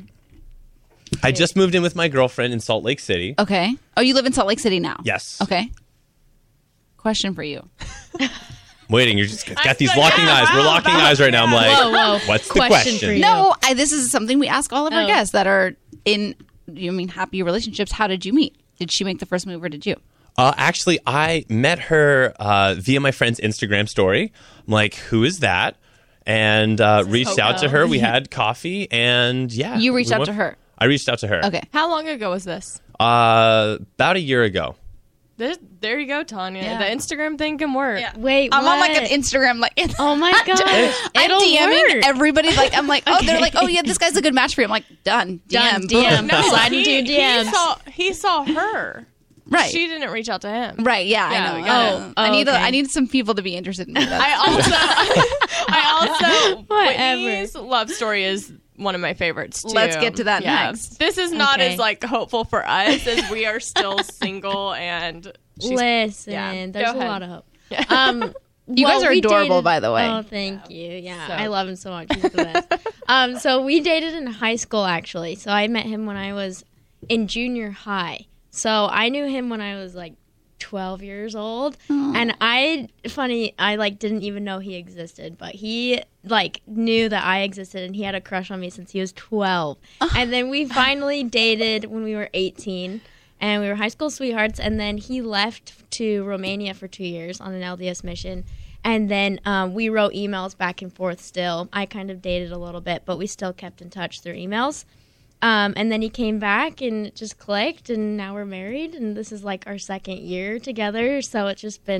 I just moved in with my girlfriend in Salt Lake City. Okay. Oh, you live in Salt Lake City now. Yes. Okay. Question for you. Waiting, you're just got these said, locking yeah, eyes. We're wow, locking wow, eyes right now. I'm like, Whoa, whoa. what's the Question question? for you. No, I, this is something we ask all of our Oh. guests that are in, you mean, happy relationships. How did you meet? Did she make the first move or did you? Uh, actually, I met her uh, via my friend's Instagram story. I'm like, who is that? And uh, reached out to her. We had coffee, and yeah. You reached we out went- to her. I reached out to her. Okay. How long ago was this? Uh, about a year ago. This, there you go, Tanya. Yeah. The Instagram thing can work. Wait, I'm on like what? an Instagram, like, Oh my gosh, I'm it'll DMing work. everybody. Like, I'm like, oh, they're Okay. like, oh yeah, this guy's a good match for you. I'm like, done. D M. Done, boom. D M. No, Slide he, into your D Ms. He saw, he saw her. Right. She didn't reach out to him. Right. Yeah. Yeah, I know. we got I, it. know. Oh, I need. okay. A, I need some people to be interested in me. That's- I also, I also, Whatever. Whitney's love story is one of my favorites too. Let's get to that Yeah. next. This is not Okay. as like hopeful for us as we are still single and she's, Listen, yeah. there's Go a ahead. lot of hope. Yeah. Um, You well, guys are we adorable, dated- by the way. Oh, thank you. Yeah, So- I love him so much. He's the best. um, so we dated in high school, actually. So I met him when I was in junior high. So I knew him when I was like twelve years old, and I funny I like didn't even know he existed, but he like knew that I existed, and he had a crush on me since he was twelve. And then we finally dated when we were eighteen. And we were high school sweethearts, and then he left to Romania for two years on an L D S mission. And then um, we wrote emails back and forth still. I kind of dated a little bit, but we still kept in touch through emails. Um, and then he came back and it just clicked, and now we're married. And this is like our second year together. So it's just been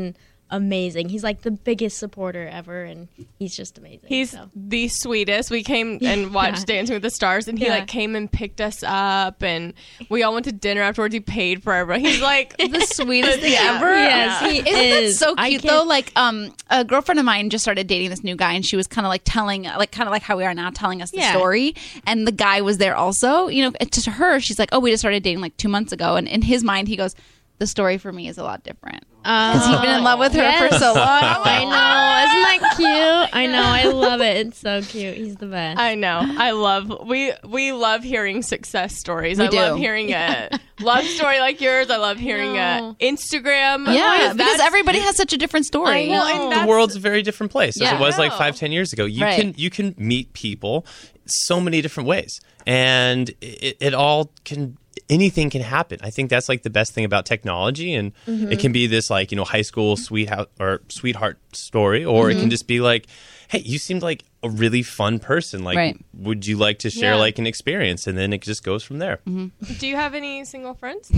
amazing. He's like the biggest supporter ever, and he's just amazing. He's so. the sweetest. We came and watched Yeah. Dancing with the Stars, and he Yeah. like came and picked us up, and we all went to dinner afterwards. He paid for everyone. He's like The sweetest thing Yeah. ever. Yes, he Isn't that is. so I cute can't- though? Like, um, a girlfriend of mine just started dating this new guy, and she was kind of like telling, like, kind of like how we are now, telling us the Yeah. story. And the guy was there also. You know, to her, she's like, "Oh, we just started dating like two months ago." And in his mind, he goes, "The story for me is a lot different because he's been in love with her Yes. for so long." I know. Isn't that cute? I know. I love it. It's so cute. He's the best. I know. I love we we love hearing success stories. We I do. love hearing a love story like yours. I love hearing know. a Instagram. Yeah, because that's- everybody has such a different story. I know. and the that's- world's a very different place Yeah. as it was like I know. five, ten years ago. You Right. can you can meet people so many different ways, and it, it all can. Anything can happen. I think that's like the best thing about technology, and it can be this like you know high school sweetheart or sweetheart story, or it can just be like, hey, you seemed like a really fun person. Like, Right. would you like to share Yeah. like an experience? And then it just goes from there. Do you have any single friends?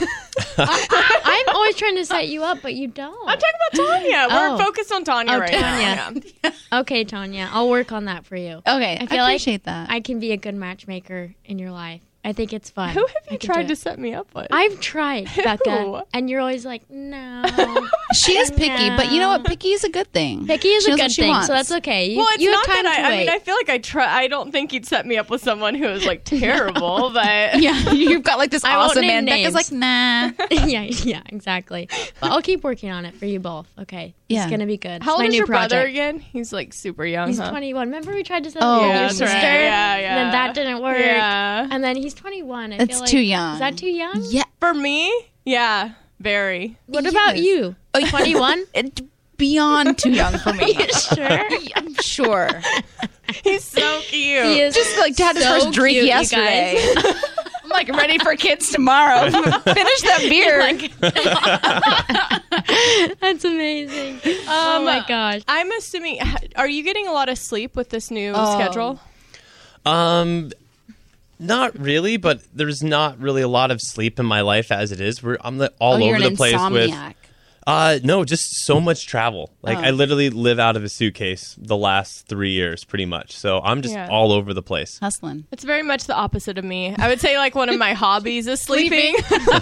I'm always trying to set you up, but you don't. I'm talking about Tanya. Oh. We're focused on Tanya Oh, right Tanya. now. Yeah. Okay, Tanya, I'll work on that for you. Okay, I I, feel like appreciate that. I can be a good matchmaker in your life. I think it's fun. Who have I you can tried do to it. set me up with? I've tried, Who? Becca, and you're always like, no. She is picky, but you know what? Picky is a good thing. Picky is She a knows what good she thing, wants. so that's okay. You, well, it's you not have time that to I, I wait. mean, I feel like I try. I don't think you'd set me up with someone who is like terrible, but Yeah, you've got like this I won't awesome name man. Becca's names. like, nah. yeah, yeah, exactly. But I'll keep working on it for you both. Okay, Yeah. it's gonna be good. how It's old my is new your brother project. again? He's like super young. He's huh? twenty-one. Remember we tried to set Oh, up Yeah, your that's sister, right. Yeah, yeah. and then that didn't work. Yeah. And then he's twenty-one. I It's feel like, too young. Is that too young? Yeah. For me, yeah, very. What about Yes. you? twenty-one? It, beyond too young for me. Sure. I'm sure. He's so cute. He is Just like had his so first drink cute, you yesterday. guys. I'm like ready for kids tomorrow. Finish that beer. That's amazing. Um, oh my gosh. I'm assuming. Are you getting a lot of sleep with this new Oh. schedule? Um, not really, but there's not really a lot of sleep in my life as it is. We're I'm the, all Oh, over you're the an place with. insomniac. Uh, no, just so much travel. Like Oh. I literally live out of a suitcase the last three years, pretty much. So I'm just Yeah. all over the place. Hustling. It's very much the opposite of me. I would say like one of my hobbies is sleeping.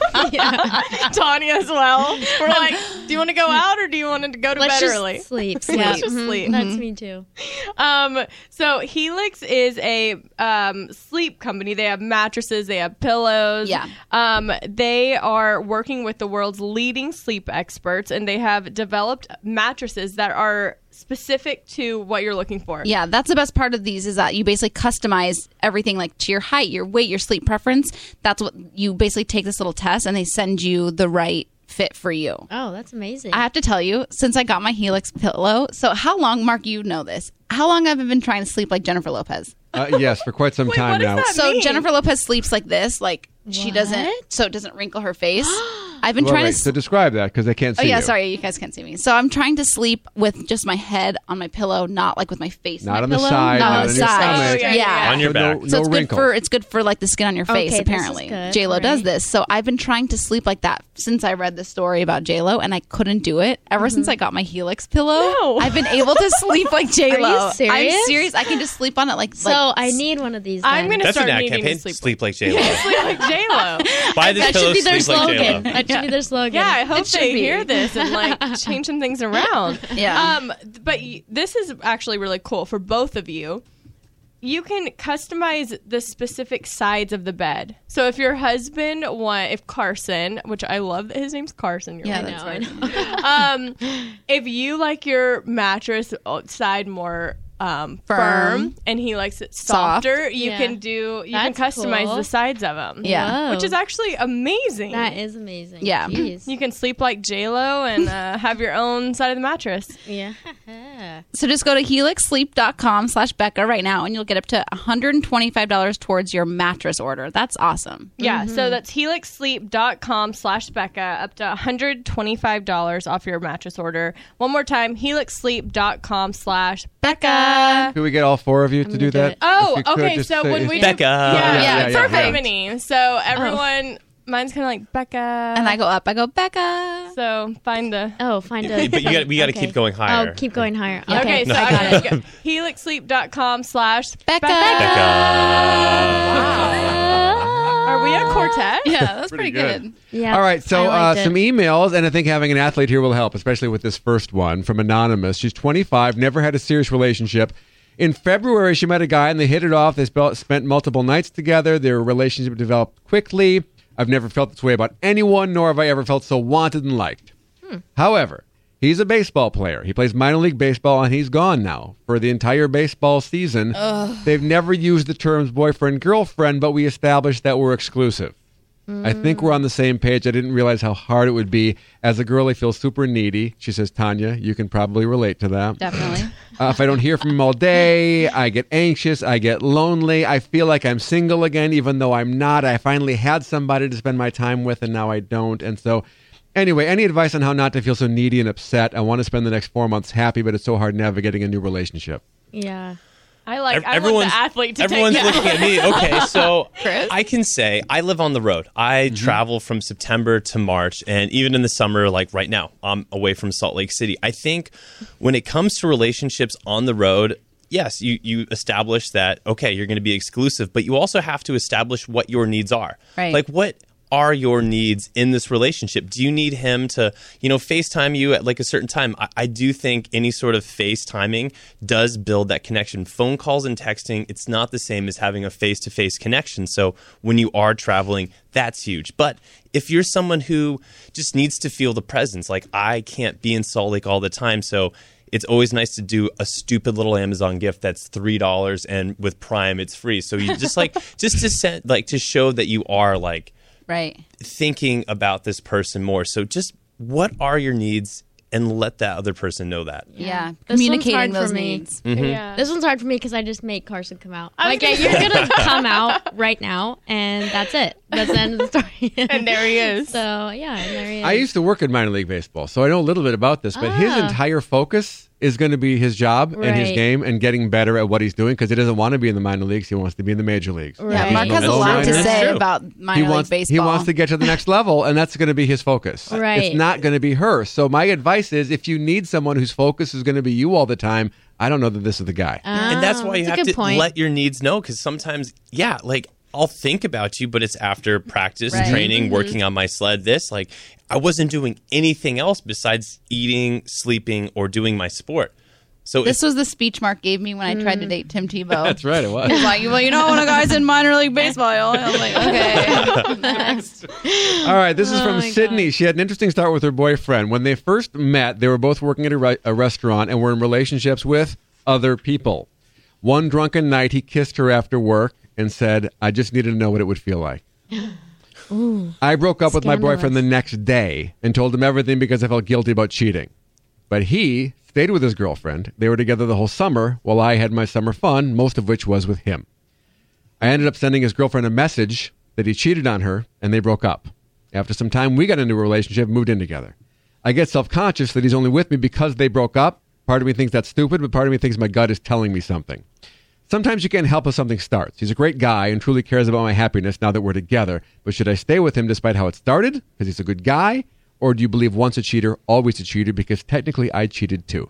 Tanya as well. We're like, do you want to go out or do you want to go to Let's bed just early? sleep. Let's just Mhm. sleep. That's me too. Um, so Helix is a um, sleep company. They have mattresses, they have pillows. Yeah. Um, they are working with the world's leading sleep experts, and they have developed mattresses that are specific to what you're looking for. Yeah, that's the best part of these is that you basically customize everything like to your height, your weight, your sleep preference. That's what you basically take this little test and they send you the right fit for you. Oh, that's amazing. I have to tell you, since I got my Helix pillow, so how long, Mark, you know this, how long have I been trying to sleep like Jennifer Lopez? Uh, yes, for quite some Wait, time what does now. that So mean? Jennifer Lopez sleeps like this, like she What? doesn't, so it doesn't wrinkle her face. I've been Well, trying wait, to. so describe that because they can't see Oh yeah, you. sorry, you guys can't see me. So I'm trying to sleep with just my head on my pillow, not like with my face. Not on, on my the pillow. side, not, not on on the your side. stomach. Yeah. Oh, yeah, yeah. On your So no- back. no So it's good wrinkle. for it's good for like the skin on your Okay, face. this is Apparently, good. J Lo does Right. this. So I've been trying to sleep like that since I read the story about J Lo, and I couldn't do it. Ever since I got my Helix pillow, No. I've been able to sleep like J Lo. Are you serious? I'm serious. I can just sleep on it like. so like, I need one of these. I'm then. gonna That's start an ad needing campaign. to sleep. Sleep like J Lo. Sleep like J Lo. Buy this That pillow. should be their Sleep like J Lo. slogan. That should be their slogan. Yeah, I hope It should they be. hear this and like change some things around. Yeah. Um, but y- this is actually really cool for both of you. You can customize the specific sides of the bed. So if your husband want, if Carson, which I love that his name's Carson. You're Yeah, right. that's I right. know. um, if you like your mattress side more um, firm. Firm. and he likes it Soft. softer, you Yeah. can do you That's can customize cool. the sides of them. Yeah. Whoa. which is actually amazing. That is amazing. Yeah. Jeez. You can sleep like J Lo and uh, have your own side of the mattress. Yeah. So just go to helixsleep.com slash Becca right now and you'll get up to one hundred twenty-five dollars towards your mattress order. That's awesome. Yeah, so that's helixsleep.com slash Becca, up to one hundred twenty-five dollars off your mattress order. One more time, helixsleep.com slash Becca. Could we get all four of you to do do that? it. Oh, If you could okay, just so say- when we Becca. do, yeah, Yeah, yeah, yeah, for yeah. feminine. So everyone, Mine's kind of like Becca. And I go up. I go, Becca. So find the. Oh, find a. But you got we got to Okay. keep going higher. Oh, keep going higher. Okay, Okay, so I I got it. got it. helix sleep dot com slash Becca. Are we a quartet? Yeah, that's Pretty pretty, good. good. Yeah. All right, so I uh, liked it. some emails, and I think having an athlete here will help, especially with this first one from Anonymous. She's twenty-five, never had a serious relationship. In February, she met a guy, and they hit it off. They spelt, spent multiple nights together. Their relationship developed quickly. I've never felt this way about anyone, nor have I ever felt so wanted and liked. Hmm. However, he's a baseball player. He plays minor league baseball, and he's gone now for the entire baseball season. They've never used the terms boyfriend-girlfriend, but we established that we're exclusive. I think we're on the same page. I didn't realize how hard it would be. As a girl, I feel super needy. She says, Tanya, you can probably relate to that. Definitely. Uh, if I don't hear from him all day, I get anxious. I get lonely. I feel like I'm single again, even though I'm not. I finally had somebody to spend my time with, and now I don't. And so, anyway, any advice on how not to feel so needy and upset? I want to spend the next four months happy, but it's so hard navigating a new relationship. Yeah. I like. Ev- I want everyone's the athlete to everyone's take. looking at me. Okay, so Chris? I can say I live on the road. I travel from September to March, and even in the summer, like right now, I'm away from Salt Lake City. I think when it comes to relationships on the road, yes, you you establish that okay, you're going to be exclusive, but you also have to establish what your needs are. Right. Like what are your needs in this relationship? Do you need him to, you know, FaceTime you at like a certain time? I, I do think any sort of FaceTiming does build that connection. Phone calls and texting, it's not the same as having a face-to-face connection. So when you are traveling, that's huge. But if you're someone who just needs to feel the presence, like I can't be in Salt Lake all the time, so it's always nice to do a stupid little Amazon gift that's three dollars, and with Prime it's free. So you just like just to send, like to show that you are like Right. thinking about this person more. So just what are your needs, and let that other person know that. Yeah. This one's Communicating hard those for me. needs. Yeah. This one's hard for me because I just made Carson come out. I was Like, yeah, gonna you're gonna come out right now, and that's it. That's the end of the story. And there he is. So yeah, and there he is. I used to work in minor league baseball, so I know a little bit about this, but his Ah. entire focus is going to be his job and his Right. game and getting better at what he's doing because he doesn't want to be in the minor leagues. He wants to be in the major leagues. Right. Yeah, He's Mark no has a low lot to minor. That's say true. about minor He league wants, baseball. he wants to get to the next level, and that's going to be his focus. Right. It's not going to be her. So my advice is if you need someone whose focus is going to be you all the time, I don't know that this is the guy. And that's Oh, why you that's a have good to point. let your needs know, because sometimes, yeah, like I'll think about you, but it's after practice, Right. training, Mm-hmm. working on my sled, this. Like I wasn't doing anything else besides eating, sleeping, or doing my sport. So This if, was the speech Mark gave me when I tried to date Tim Tebow. That's right, it was. He's like, well, you know, when a guy's in minor league baseball, I'm like, okay. Next. All right, this is Oh from my Sydney. She had an interesting start with her boyfriend. When they first met, they were both working at a, re- a restaurant and were in relationships with other people. One drunken night, he kissed her after work and said, I just needed to know what it would feel like. I broke up with my boyfriend the next day and told him everything because I felt guilty about cheating. But he stayed with his girlfriend. They were together the whole summer while I had my summer fun, most of which was with him. I ended up sending his girlfriend a message that he cheated on her, and they broke up. After some time, we got into a relationship and moved in together. I get self-conscious that he's only with me because they broke up. Part of me thinks that's stupid, but part of me thinks my gut is telling me something. Sometimes you can't help if something starts. He's a great guy and truly cares about my happiness now that we're together. But should I stay with him despite how it started, because he's a good guy? Or do you believe once a cheater, always a cheater, because technically I cheated too?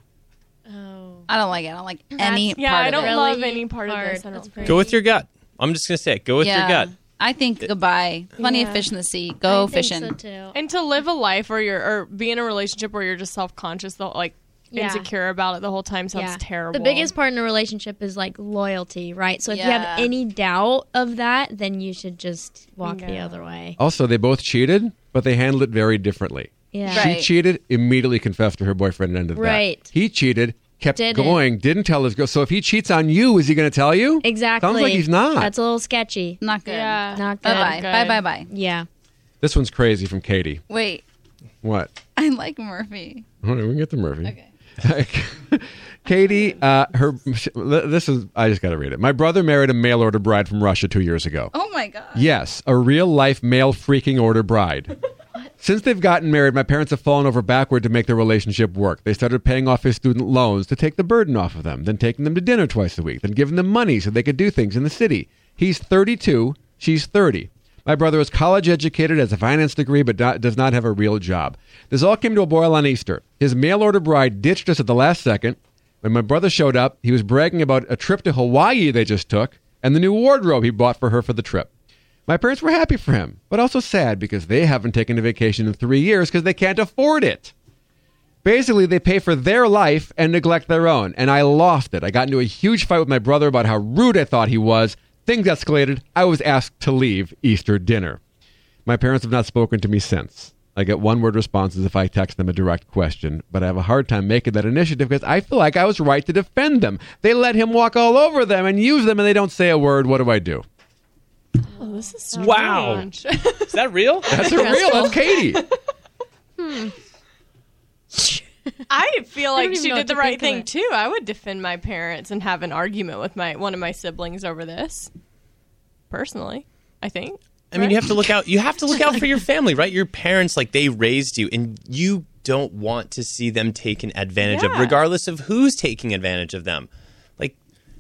I don't like it. I don't like any yeah, part I of don't it. love Really any part of hard. this. I That's don't pretty- go with your gut. I'm just gonna say it. Go with yeah. your gut. I think goodbye. Plenty of Yeah. fish in the sea. Go I think fishing. so too. And to live a life where you're, or be in a relationship where you're just self conscious, like Yeah. insecure about it the whole time sounds terrible. The biggest part in a relationship is like loyalty, right? So if you Yeah. have any doubt of that, then you should just walk the Yeah. other way. Also, they both cheated, but they handled it very differently. Yeah. Right. She cheated, immediately confessed to her boyfriend and ended Right. that. He cheated, kept Didn't. going, didn't tell his girl. So if he cheats on you, is he going to tell you? Exactly. Sounds like he's not. That's a little sketchy. Not good. Yeah. Not good. Bye bye. Good. Bye bye bye. Yeah. This one's crazy from Katie. Wait. What? I like Murphy. Hold on, we can get to Murphy. Okay. Katie, uh, her. This is. I just got to read it. My brother married a mail order bride from Russia two years ago. Oh my god. Yes, a real life mail freaking order bride. Since they've gotten married, my parents have fallen over backward to make their relationship work. They started paying off his student loans to take the burden off of them, then taking them to dinner twice a week, then giving them money so they could do things in the city. He's thirty-two, she's thirty. My brother is college educated, has a finance degree, but not, does not have a real job. This all came to a boil on Easter. His mail-order bride ditched us at the last second. When my brother showed up, he was bragging about a trip to Hawaii they just took and the new wardrobe he bought for her for the trip. My parents were happy for him, but also sad because they haven't taken a vacation in three years because they can't afford it. Basically, they pay for their life and neglect their own, and I lost it. I got into a huge fight with my brother about how rude I thought he was. Things escalated. I was asked to leave Easter dinner. My parents have not spoken to me since. I get one-word responses if I text them a direct question, but I have a hard time making that initiative because I feel like I was right to defend them. They let him walk all over them and use them, and they don't say a word. What do I do? Oh, this is strange. Wow. Is that real? That's a real. That's Katie. hmm. I feel I don't like even she know did what the to right think of thing it. too. I would defend my parents and have an argument with my one of my siblings over this. Personally, I think. I mean, you have to look out. You have to look out for your family, right? Your parents, like, they raised you, and you don't want to see them taken advantage of, Yeah. regardless of who's taking advantage of them. Like,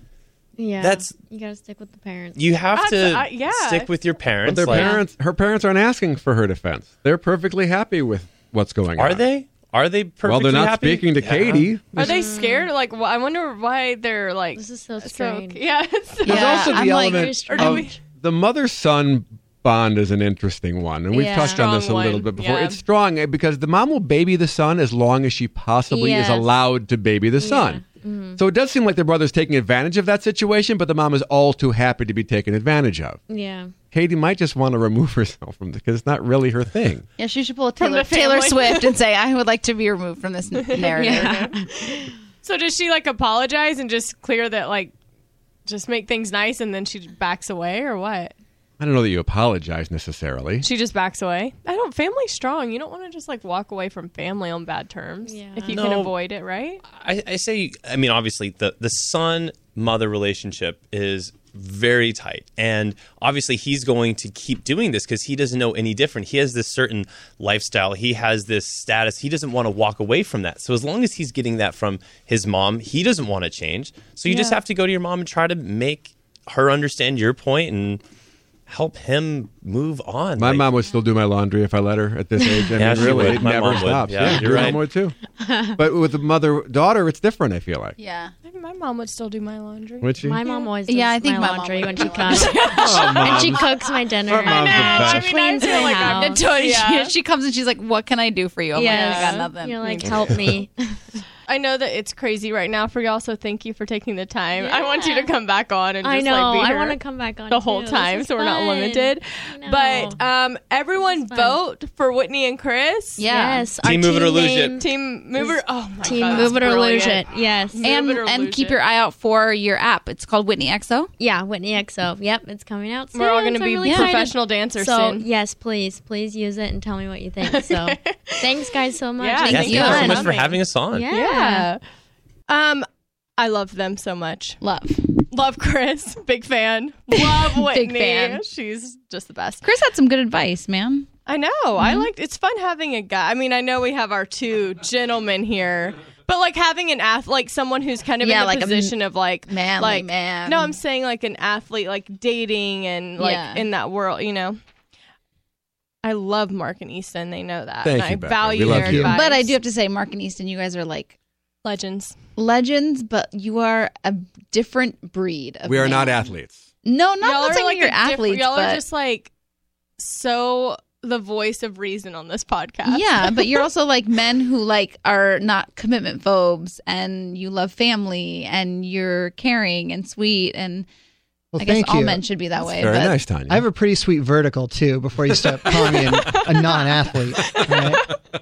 Yeah, That's- you gotta stick with the parents. you have That's- to uh, yeah. stick with your parents. But their like, parents, her parents aren't asking for her defense. They're perfectly happy with what's going on. Are they? Are they perfectly Well, they're not happy? speaking to Yeah. Katie. Are they scared? Like, wh- I wonder why they're like. This is so so strange. yeah. It's, There's Yeah, also the I'm like- element Or do of we- the mother-son bond is an interesting one, and we've Yeah. touched on this a Strong little one, bit before. yeah. It's strong eh, because the mom will baby the son as long as she possibly Yes. is allowed to baby the son. Mm-hmm. So it does seem like the brother's taking advantage of that situation, but the mom is all too happy to be taken advantage of. Yeah. Katie might just want to remove herself from this because it's not really her thing. Yeah, she should pull a From Taylor, the Taylor family. Swift and say, I would like to be removed from this n- narrative. So does she like apologize and just clear that like, just make things nice and then she backs away or what? I don't know that you apologize necessarily. She just backs away. I don't. Family's strong. You don't want to just like walk away from family on bad terms Yeah. if you can No. avoid it, right? I, I say, I mean, obviously, the, the son-mother relationship is very tight. And obviously, he's going to keep doing this because he doesn't know any different. He has this certain lifestyle. He has this status. He doesn't want to walk away from that. So as long as he's getting that from his mom, he doesn't want to change. So you just Yeah. have to go to your mom and try to make her understand your point and help him move on. My Like, mom would still do my laundry if I let her at this age. I Yeah, mean, she really, would. it My never mom would. stops. Yeah, you're your right. mom would too. But with the mother-daughter, it's different, I feel like. Yeah. Maybe my mom would still do my laundry. Would she? My mom always does Yeah, I think my my mom laundry would when do she my comes. Oh, And she moms. cooks my dinner. Our mom's the best. She cleans I feel my like I'm house. Totally. Yeah. She, she comes and she's like, what can I do for you? I'm Yeah. like, I got nothing. You're like, help me. I know that it's crazy right now for y'all, so thank you for taking the time. I want you Yeah. to come back on and just I know. like be I here want to come back on the whole too. time, This is so we're not fun. limited. I know. But um, everyone fun. vote for Whitney and Chris. Yeah. Yes. our Team Move It or Lose It. name- Team Mover. Oh my Team god. Move It or Lose brilliant. It. Yes. Move and it or and lose keep it. your eye out for your app. It's called Whitney X O. Yeah, Whitney X O. Yep, it's coming out soon. We're all going to so be I'm really excited. professional dancers So soon. yes, please, please use it and tell me what you think. So thanks, guys, so much. Yeah, Thank yeah, thank thank you. you so fun. much for having us on. Yeah. Yeah. Um, I love them so much. Love. Love Chris. Big fan. Love Whitney. fan. She's just the best. Chris had some good advice, man. I know. I liked. It's fun having a guy. I mean, I know we have our two gentlemen here, but like having an athlete, like someone who's kind of Yeah, in a like a position of like manly like man. No, I'm saying like an athlete, like dating and like Yeah. in that world. You know. I love Mark and Easton. They know that. Thank and you, I Becca. value We love their you. advice. But I do have to say, Mark and Easton, you guys are like legends. legends, but you are a different breed. Of We are man. not athletes. No, not Y'all not are saying like you're a diff- athletes, Y'all but are just like so the voice of reason on this podcast. yeah, but you're also like men who like are not commitment phobes, and you love family, and you're caring and sweet, and Well, I guess thank all you. men should be that way. Very but nice, Tanya. I have a pretty sweet vertical too. Before you start calling me an, a non-athlete, right?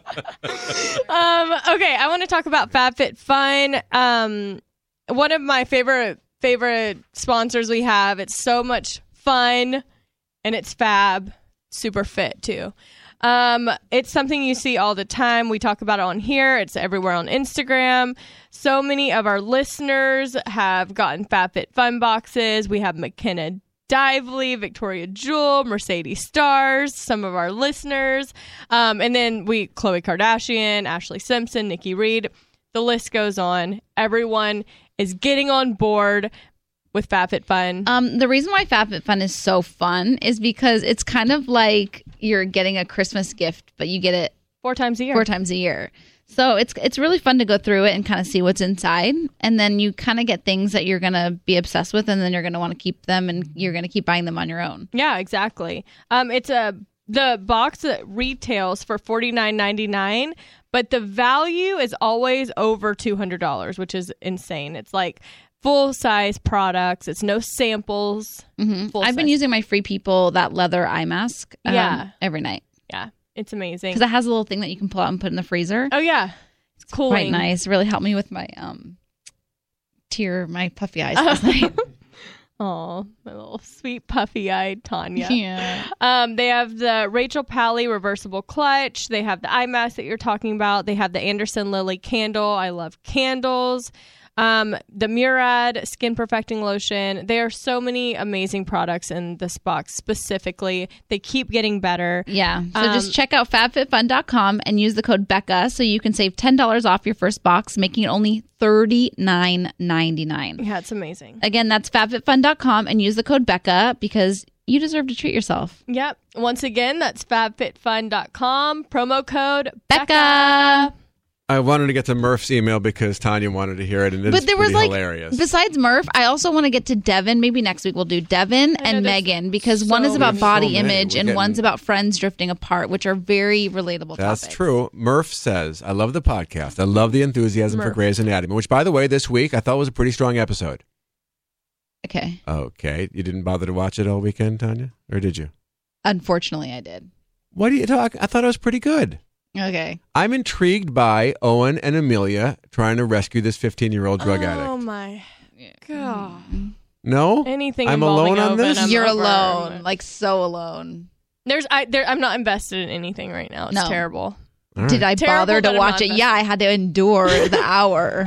Um, okay, I want to talk about FabFitFun. Um, one of my favorite favorite sponsors we have. It's so much fun, and it's fab, super fit too. Um, it's something you see all the time. We talk about it on here. It's everywhere on Instagram. So many of our listeners have gotten FabFitFun boxes. We have McKenna Dively, Victoria Jewell, Mercedes Stars, some of our listeners. Um, and then we, Khloe Kardashian, Ashley Simpson, Nikki Reed. The list goes on. Everyone is getting on board. with FabFitFun? Um, the reason why FabFitFun is so fun is because it's kind of like you're getting a Christmas gift, but you get it Four times a year. four times a year. So it's it's really fun to go through it and kind of see what's inside. And then you kind of get things that you're going to be obsessed with, and then you're going to want to keep them, and you're going to keep buying them on your own. Yeah, exactly. Um, it's a the box that retails for forty-nine ninety-nine, but the value is always over two hundred dollars, which is insane. It's like full size products. It's no samples. Mm-hmm. Full I've been size. using my Free People, that leather eye mask, um, Yeah. every night. Yeah, it's amazing. Because it has a little thing that you can pull out and put in the freezer. Oh yeah, it's cool. Quite nice. Really helped me with my um tear, my puffy eyes last night. Oh, my little sweet puffy-eyed Tanya. Yeah. Um, they have the Rachel Pally reversible clutch. They have the eye mask that you're talking about. They have the Anderson Lily candle. I love candles. Um, the Murad skin perfecting lotion. There are so many amazing products in this box specifically. They keep getting better. Yeah. So Um, just check out fab fit fun dot com and use the code Becca so you can save ten dollars off your first box, making it only thirty-nine ninety-nine. Yeah, it's amazing. Again, that's fab fit fun dot com and use the code Becca because you deserve to treat yourself. Yep. Once again, that's fab fit fun dot com. Promo code Becca. Becca. I wanted to get to Murph's email because Tanya wanted to hear it, and it's But there was pretty like, hilarious. besides Murph, I also want to get to Devin. Maybe next week we'll do Devin I know, and there's Megan because so one is about many. body So many. image We're and getting- one's about friends drifting apart, which are very relatable That's topics. true. Murph says, I love the podcast. I love the enthusiasm for Murph. Grey's Anatomy, which, by the way, this week I thought was a pretty strong episode. Okay. Okay. You didn't bother to watch it all weekend, Tanya? Or did you? Unfortunately, I did. What are you talking? I thought it was pretty good. Okay. I'm intrigued by Owen and Amelia trying to rescue this fifteen-year-old drug Oh addict. my God. No? Anything I'm involving alone on Owen, this? I'm You're over. alone, like so alone. There's I there I'm not invested in anything right now. It's No. terrible. All right. Did I Terrible, bother but to I'm watch not it? Yeah, I had to endure the hour.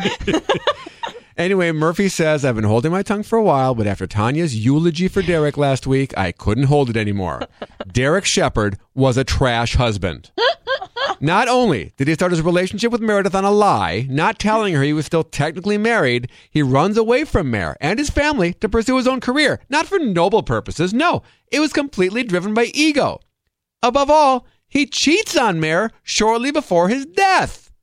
Anyway, Murphy says, I've been holding my tongue for a while, but after Tanya's eulogy for Derek last week, I couldn't hold it anymore. Derek Shepard was a trash husband. Not only did he start his relationship with Meredith on a lie, not telling her he was still technically married, he runs away from Mare and his family to pursue his own career. Not for noble purposes, no. It was completely driven by ego. Above all, he cheats on Mare shortly before his death.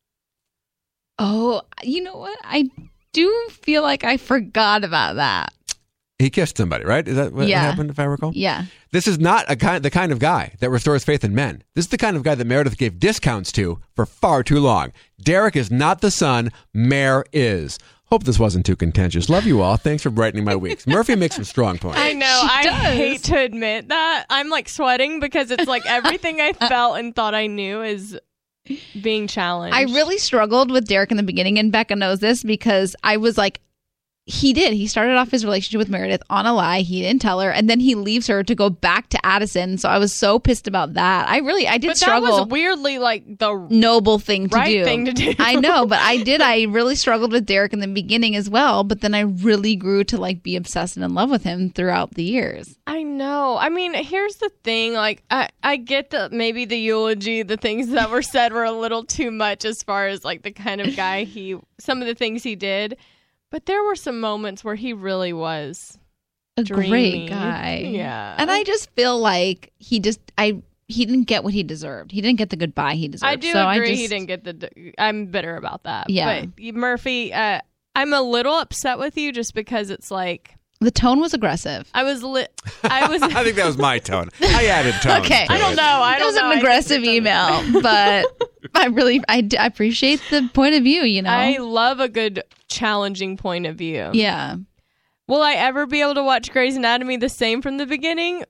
Oh, you know what? I do feel like I forgot about that. He kissed somebody, right? Is that what Yeah. happened, if I recall? Yeah. This is not a kind, the kind of guy that restores faith in men. This is the kind of guy that Meredith gave discounts to for far too long. Derek is not the son, Mare is. Hope this wasn't too contentious. Love you all. Thanks for brightening my weeks. Murphy makes some strong points. I know. She I does. hate to admit that. I'm like sweating because it's like everything I felt and thought I knew is being challenged. I really struggled with Derek in the beginning, and Becca knows this because I was like, he did. He started off his relationship with Meredith on a lie. He didn't tell her, and then he leaves her to go back to Addison. So I was so pissed about that. I really, I did but struggle. that was weirdly like the Noble thing to right do. thing to do. I know, but I did. I really struggled with Derek in the beginning as well. But then I really grew to like be obsessed and in love with him throughout the years. I know. I mean, here's the thing. Like, I, I get that maybe the eulogy, the things that were said were a little too much as far as like the kind of guy he, some of the things he did. But there were some moments where he really was A dreamy. great guy. Yeah. And I just feel like he just, I, he didn't get what he deserved. He didn't get the goodbye he deserved. I do so agree I just, he didn't get the. I'm bitter about that. Yeah. But Murphy, uh, I'm a little upset with you just because it's like The tone was aggressive. I was lit. I was. I think that was my tone. I added tone. Okay. to I don't it. know. I It don't was know. I an think aggressive it's a- email, but I really I, d- I appreciate the point of view. You know. I love a good challenging point of view. yeah. Will I ever be able to watch Grey's Anatomy the same from the beginning?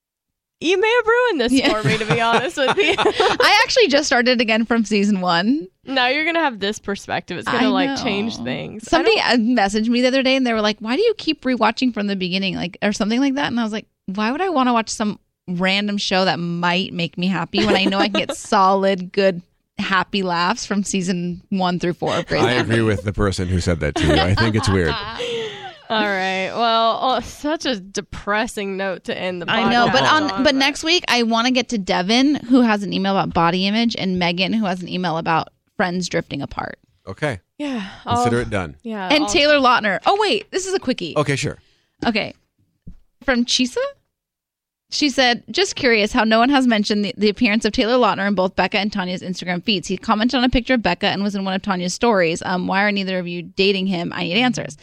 You may have ruined this Yeah. for me, to be honest with you. I actually just started again from season one. Now you're gonna have this perspective. It's I gonna like know. change things. I Somebody don't- uh, messaged me the other day and they were like, "Why do you keep rewatching from the beginning, like or something like that?" And I was like, "Why would I want to watch some random show that might make me happy when I know I can get solid, good, happy laughs from season one through four of Grey's I Anatomy?" agree with the person who said that to you. I think it's weird. All right. Well, oh, such a depressing note to end the podcast I know, but on on, but next week I want to get to Devin, who has an email about body image, and Megan, who has an email about friends drifting apart, Okay. yeah, I'll- Consider it done. Yeah, and I'll- Taylor Lautner. Oh wait, this is a quickie. Okay, sure. Okay. From Chisa? She said, just curious how no one has mentioned the, the appearance of Taylor Lautner in both Becca and Tanya's Instagram feeds. He commented on a picture of Becca and was in one of Tanya's stories. Um, why are neither of you dating him? I need answers.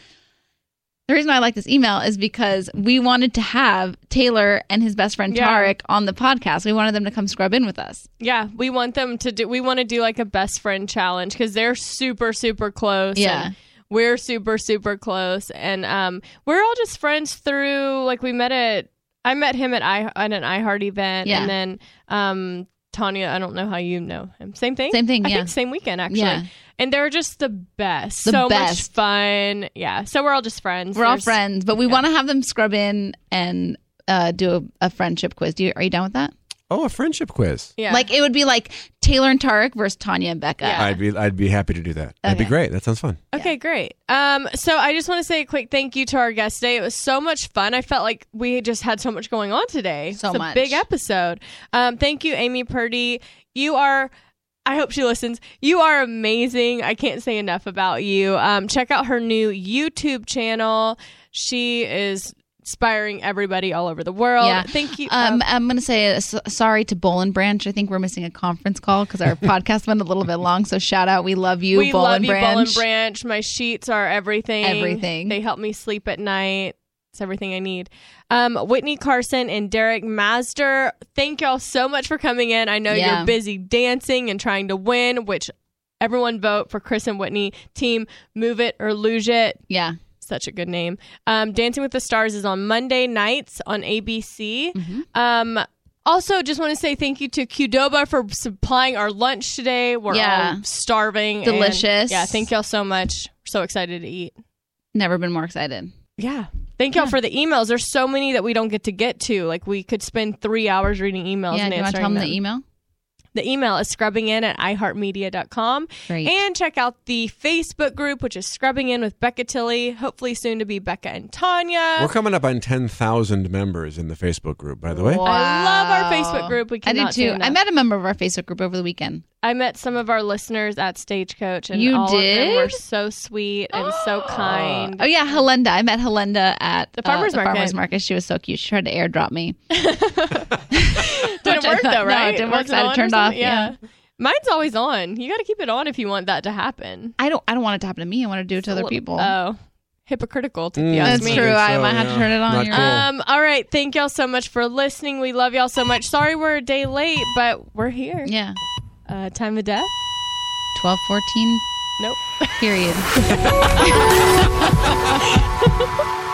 The reason why I like this email is because we wanted to have Taylor and his best friend Yeah. Tarek on the podcast. We wanted them to come scrub in with us. Yeah, we want them to do. We want to do like a best friend challenge because they're super, super close. Yeah. and we're super, super close, and um, we're all just friends through. Like we met at, I met him at I at an iHeart event, Yeah. and then um, Tanya. I don't know how you know him. Same thing. Same thing, I yeah. think same weekend actually. Yeah. And they're just the best. The so much best. fun. Yeah. So we're all just friends. We're all There's- friends, but we want to have them scrub in and uh, do a, a friendship quiz. Do you, are you down with that? Oh, a friendship quiz. Yeah. Like it would be like Taylor and Tarek versus Tanya and Becca. Yeah. I'd be I'd be happy to do that. That'd be Okay. great. That sounds fun. Okay, great. Um, so I just want to say a quick thank you to our guest today. It was so much fun. I felt like we just had so much going on today. So it's a much. big episode. Um, thank you, Amy Purdy. You are. I hope she listens. You are amazing. I can't say enough about you. Um, check out her new YouTube channel. She is inspiring everybody all over the world. Yeah. Thank you. Um, uh, I'm going to say uh, s- sorry to Bolin Branch. I think we're missing a conference call because our podcast went a little bit long. So shout out. We love you, we Bolin love you, Branch. Bolin Branch. My sheets are everything. Everything. They help me sleep at night. It's everything I need. Um, Whitney Carson and Derek Mazder, thank y'all so much for coming in. I know Yeah. you're busy dancing and trying to win, which everyone vote for Chris and Whitney. Team Move It or Lose It. Yeah. Such a good name. Um, Dancing with the Stars is on Monday nights on A B C. Mm-hmm. Um, also, just want to say thank you to Qdoba for supplying our lunch today. We're Yeah. all starving. and- Delicious. yeah, thank y'all so much. We're so excited to eat. Never been more excited. Yeah. Thank y'all for the emails. There's so many that we don't get to get to. Like we could spend three hours reading emails Yeah. and Do you want to answering tell them them. the email? The email is scrubbingin at i heart media dot com. Great. And check out the Facebook group, which is Scrubbing In with Becca Tilley. Hopefully soon to be Becca and Tanya. We're coming up on ten thousand members in the Facebook group, by the way. Wow. I love our Facebook group. We I cannot did say too. enough. I met a member of our Facebook group over the weekend. I met some of our listeners at Stagecoach, and You all of them did? were so sweet and so kind. Oh yeah, Helenda. I met Helenda at The farmer's uh, the market. farmer's market. She was so cute. She tried to airdrop me. Didn't Which I work thought- though, no, right? it didn't work, Wasn't so I had it on or turned off, something? yeah. Mine's always on. You got to keep it on if you want that to happen. I don't. I don't want it to happen to me. I want to do it to other Little- people. Oh, hypocritical. To Mm, be honest That's with me. true. I So, might have to yeah. turn it on. Not You're cool. right. Um. All right. Thank y'all so much for listening. We love y'all so much. Sorry we're a day late, but we're here. Yeah. Uh, time of death? twelve fourteen Nope. period.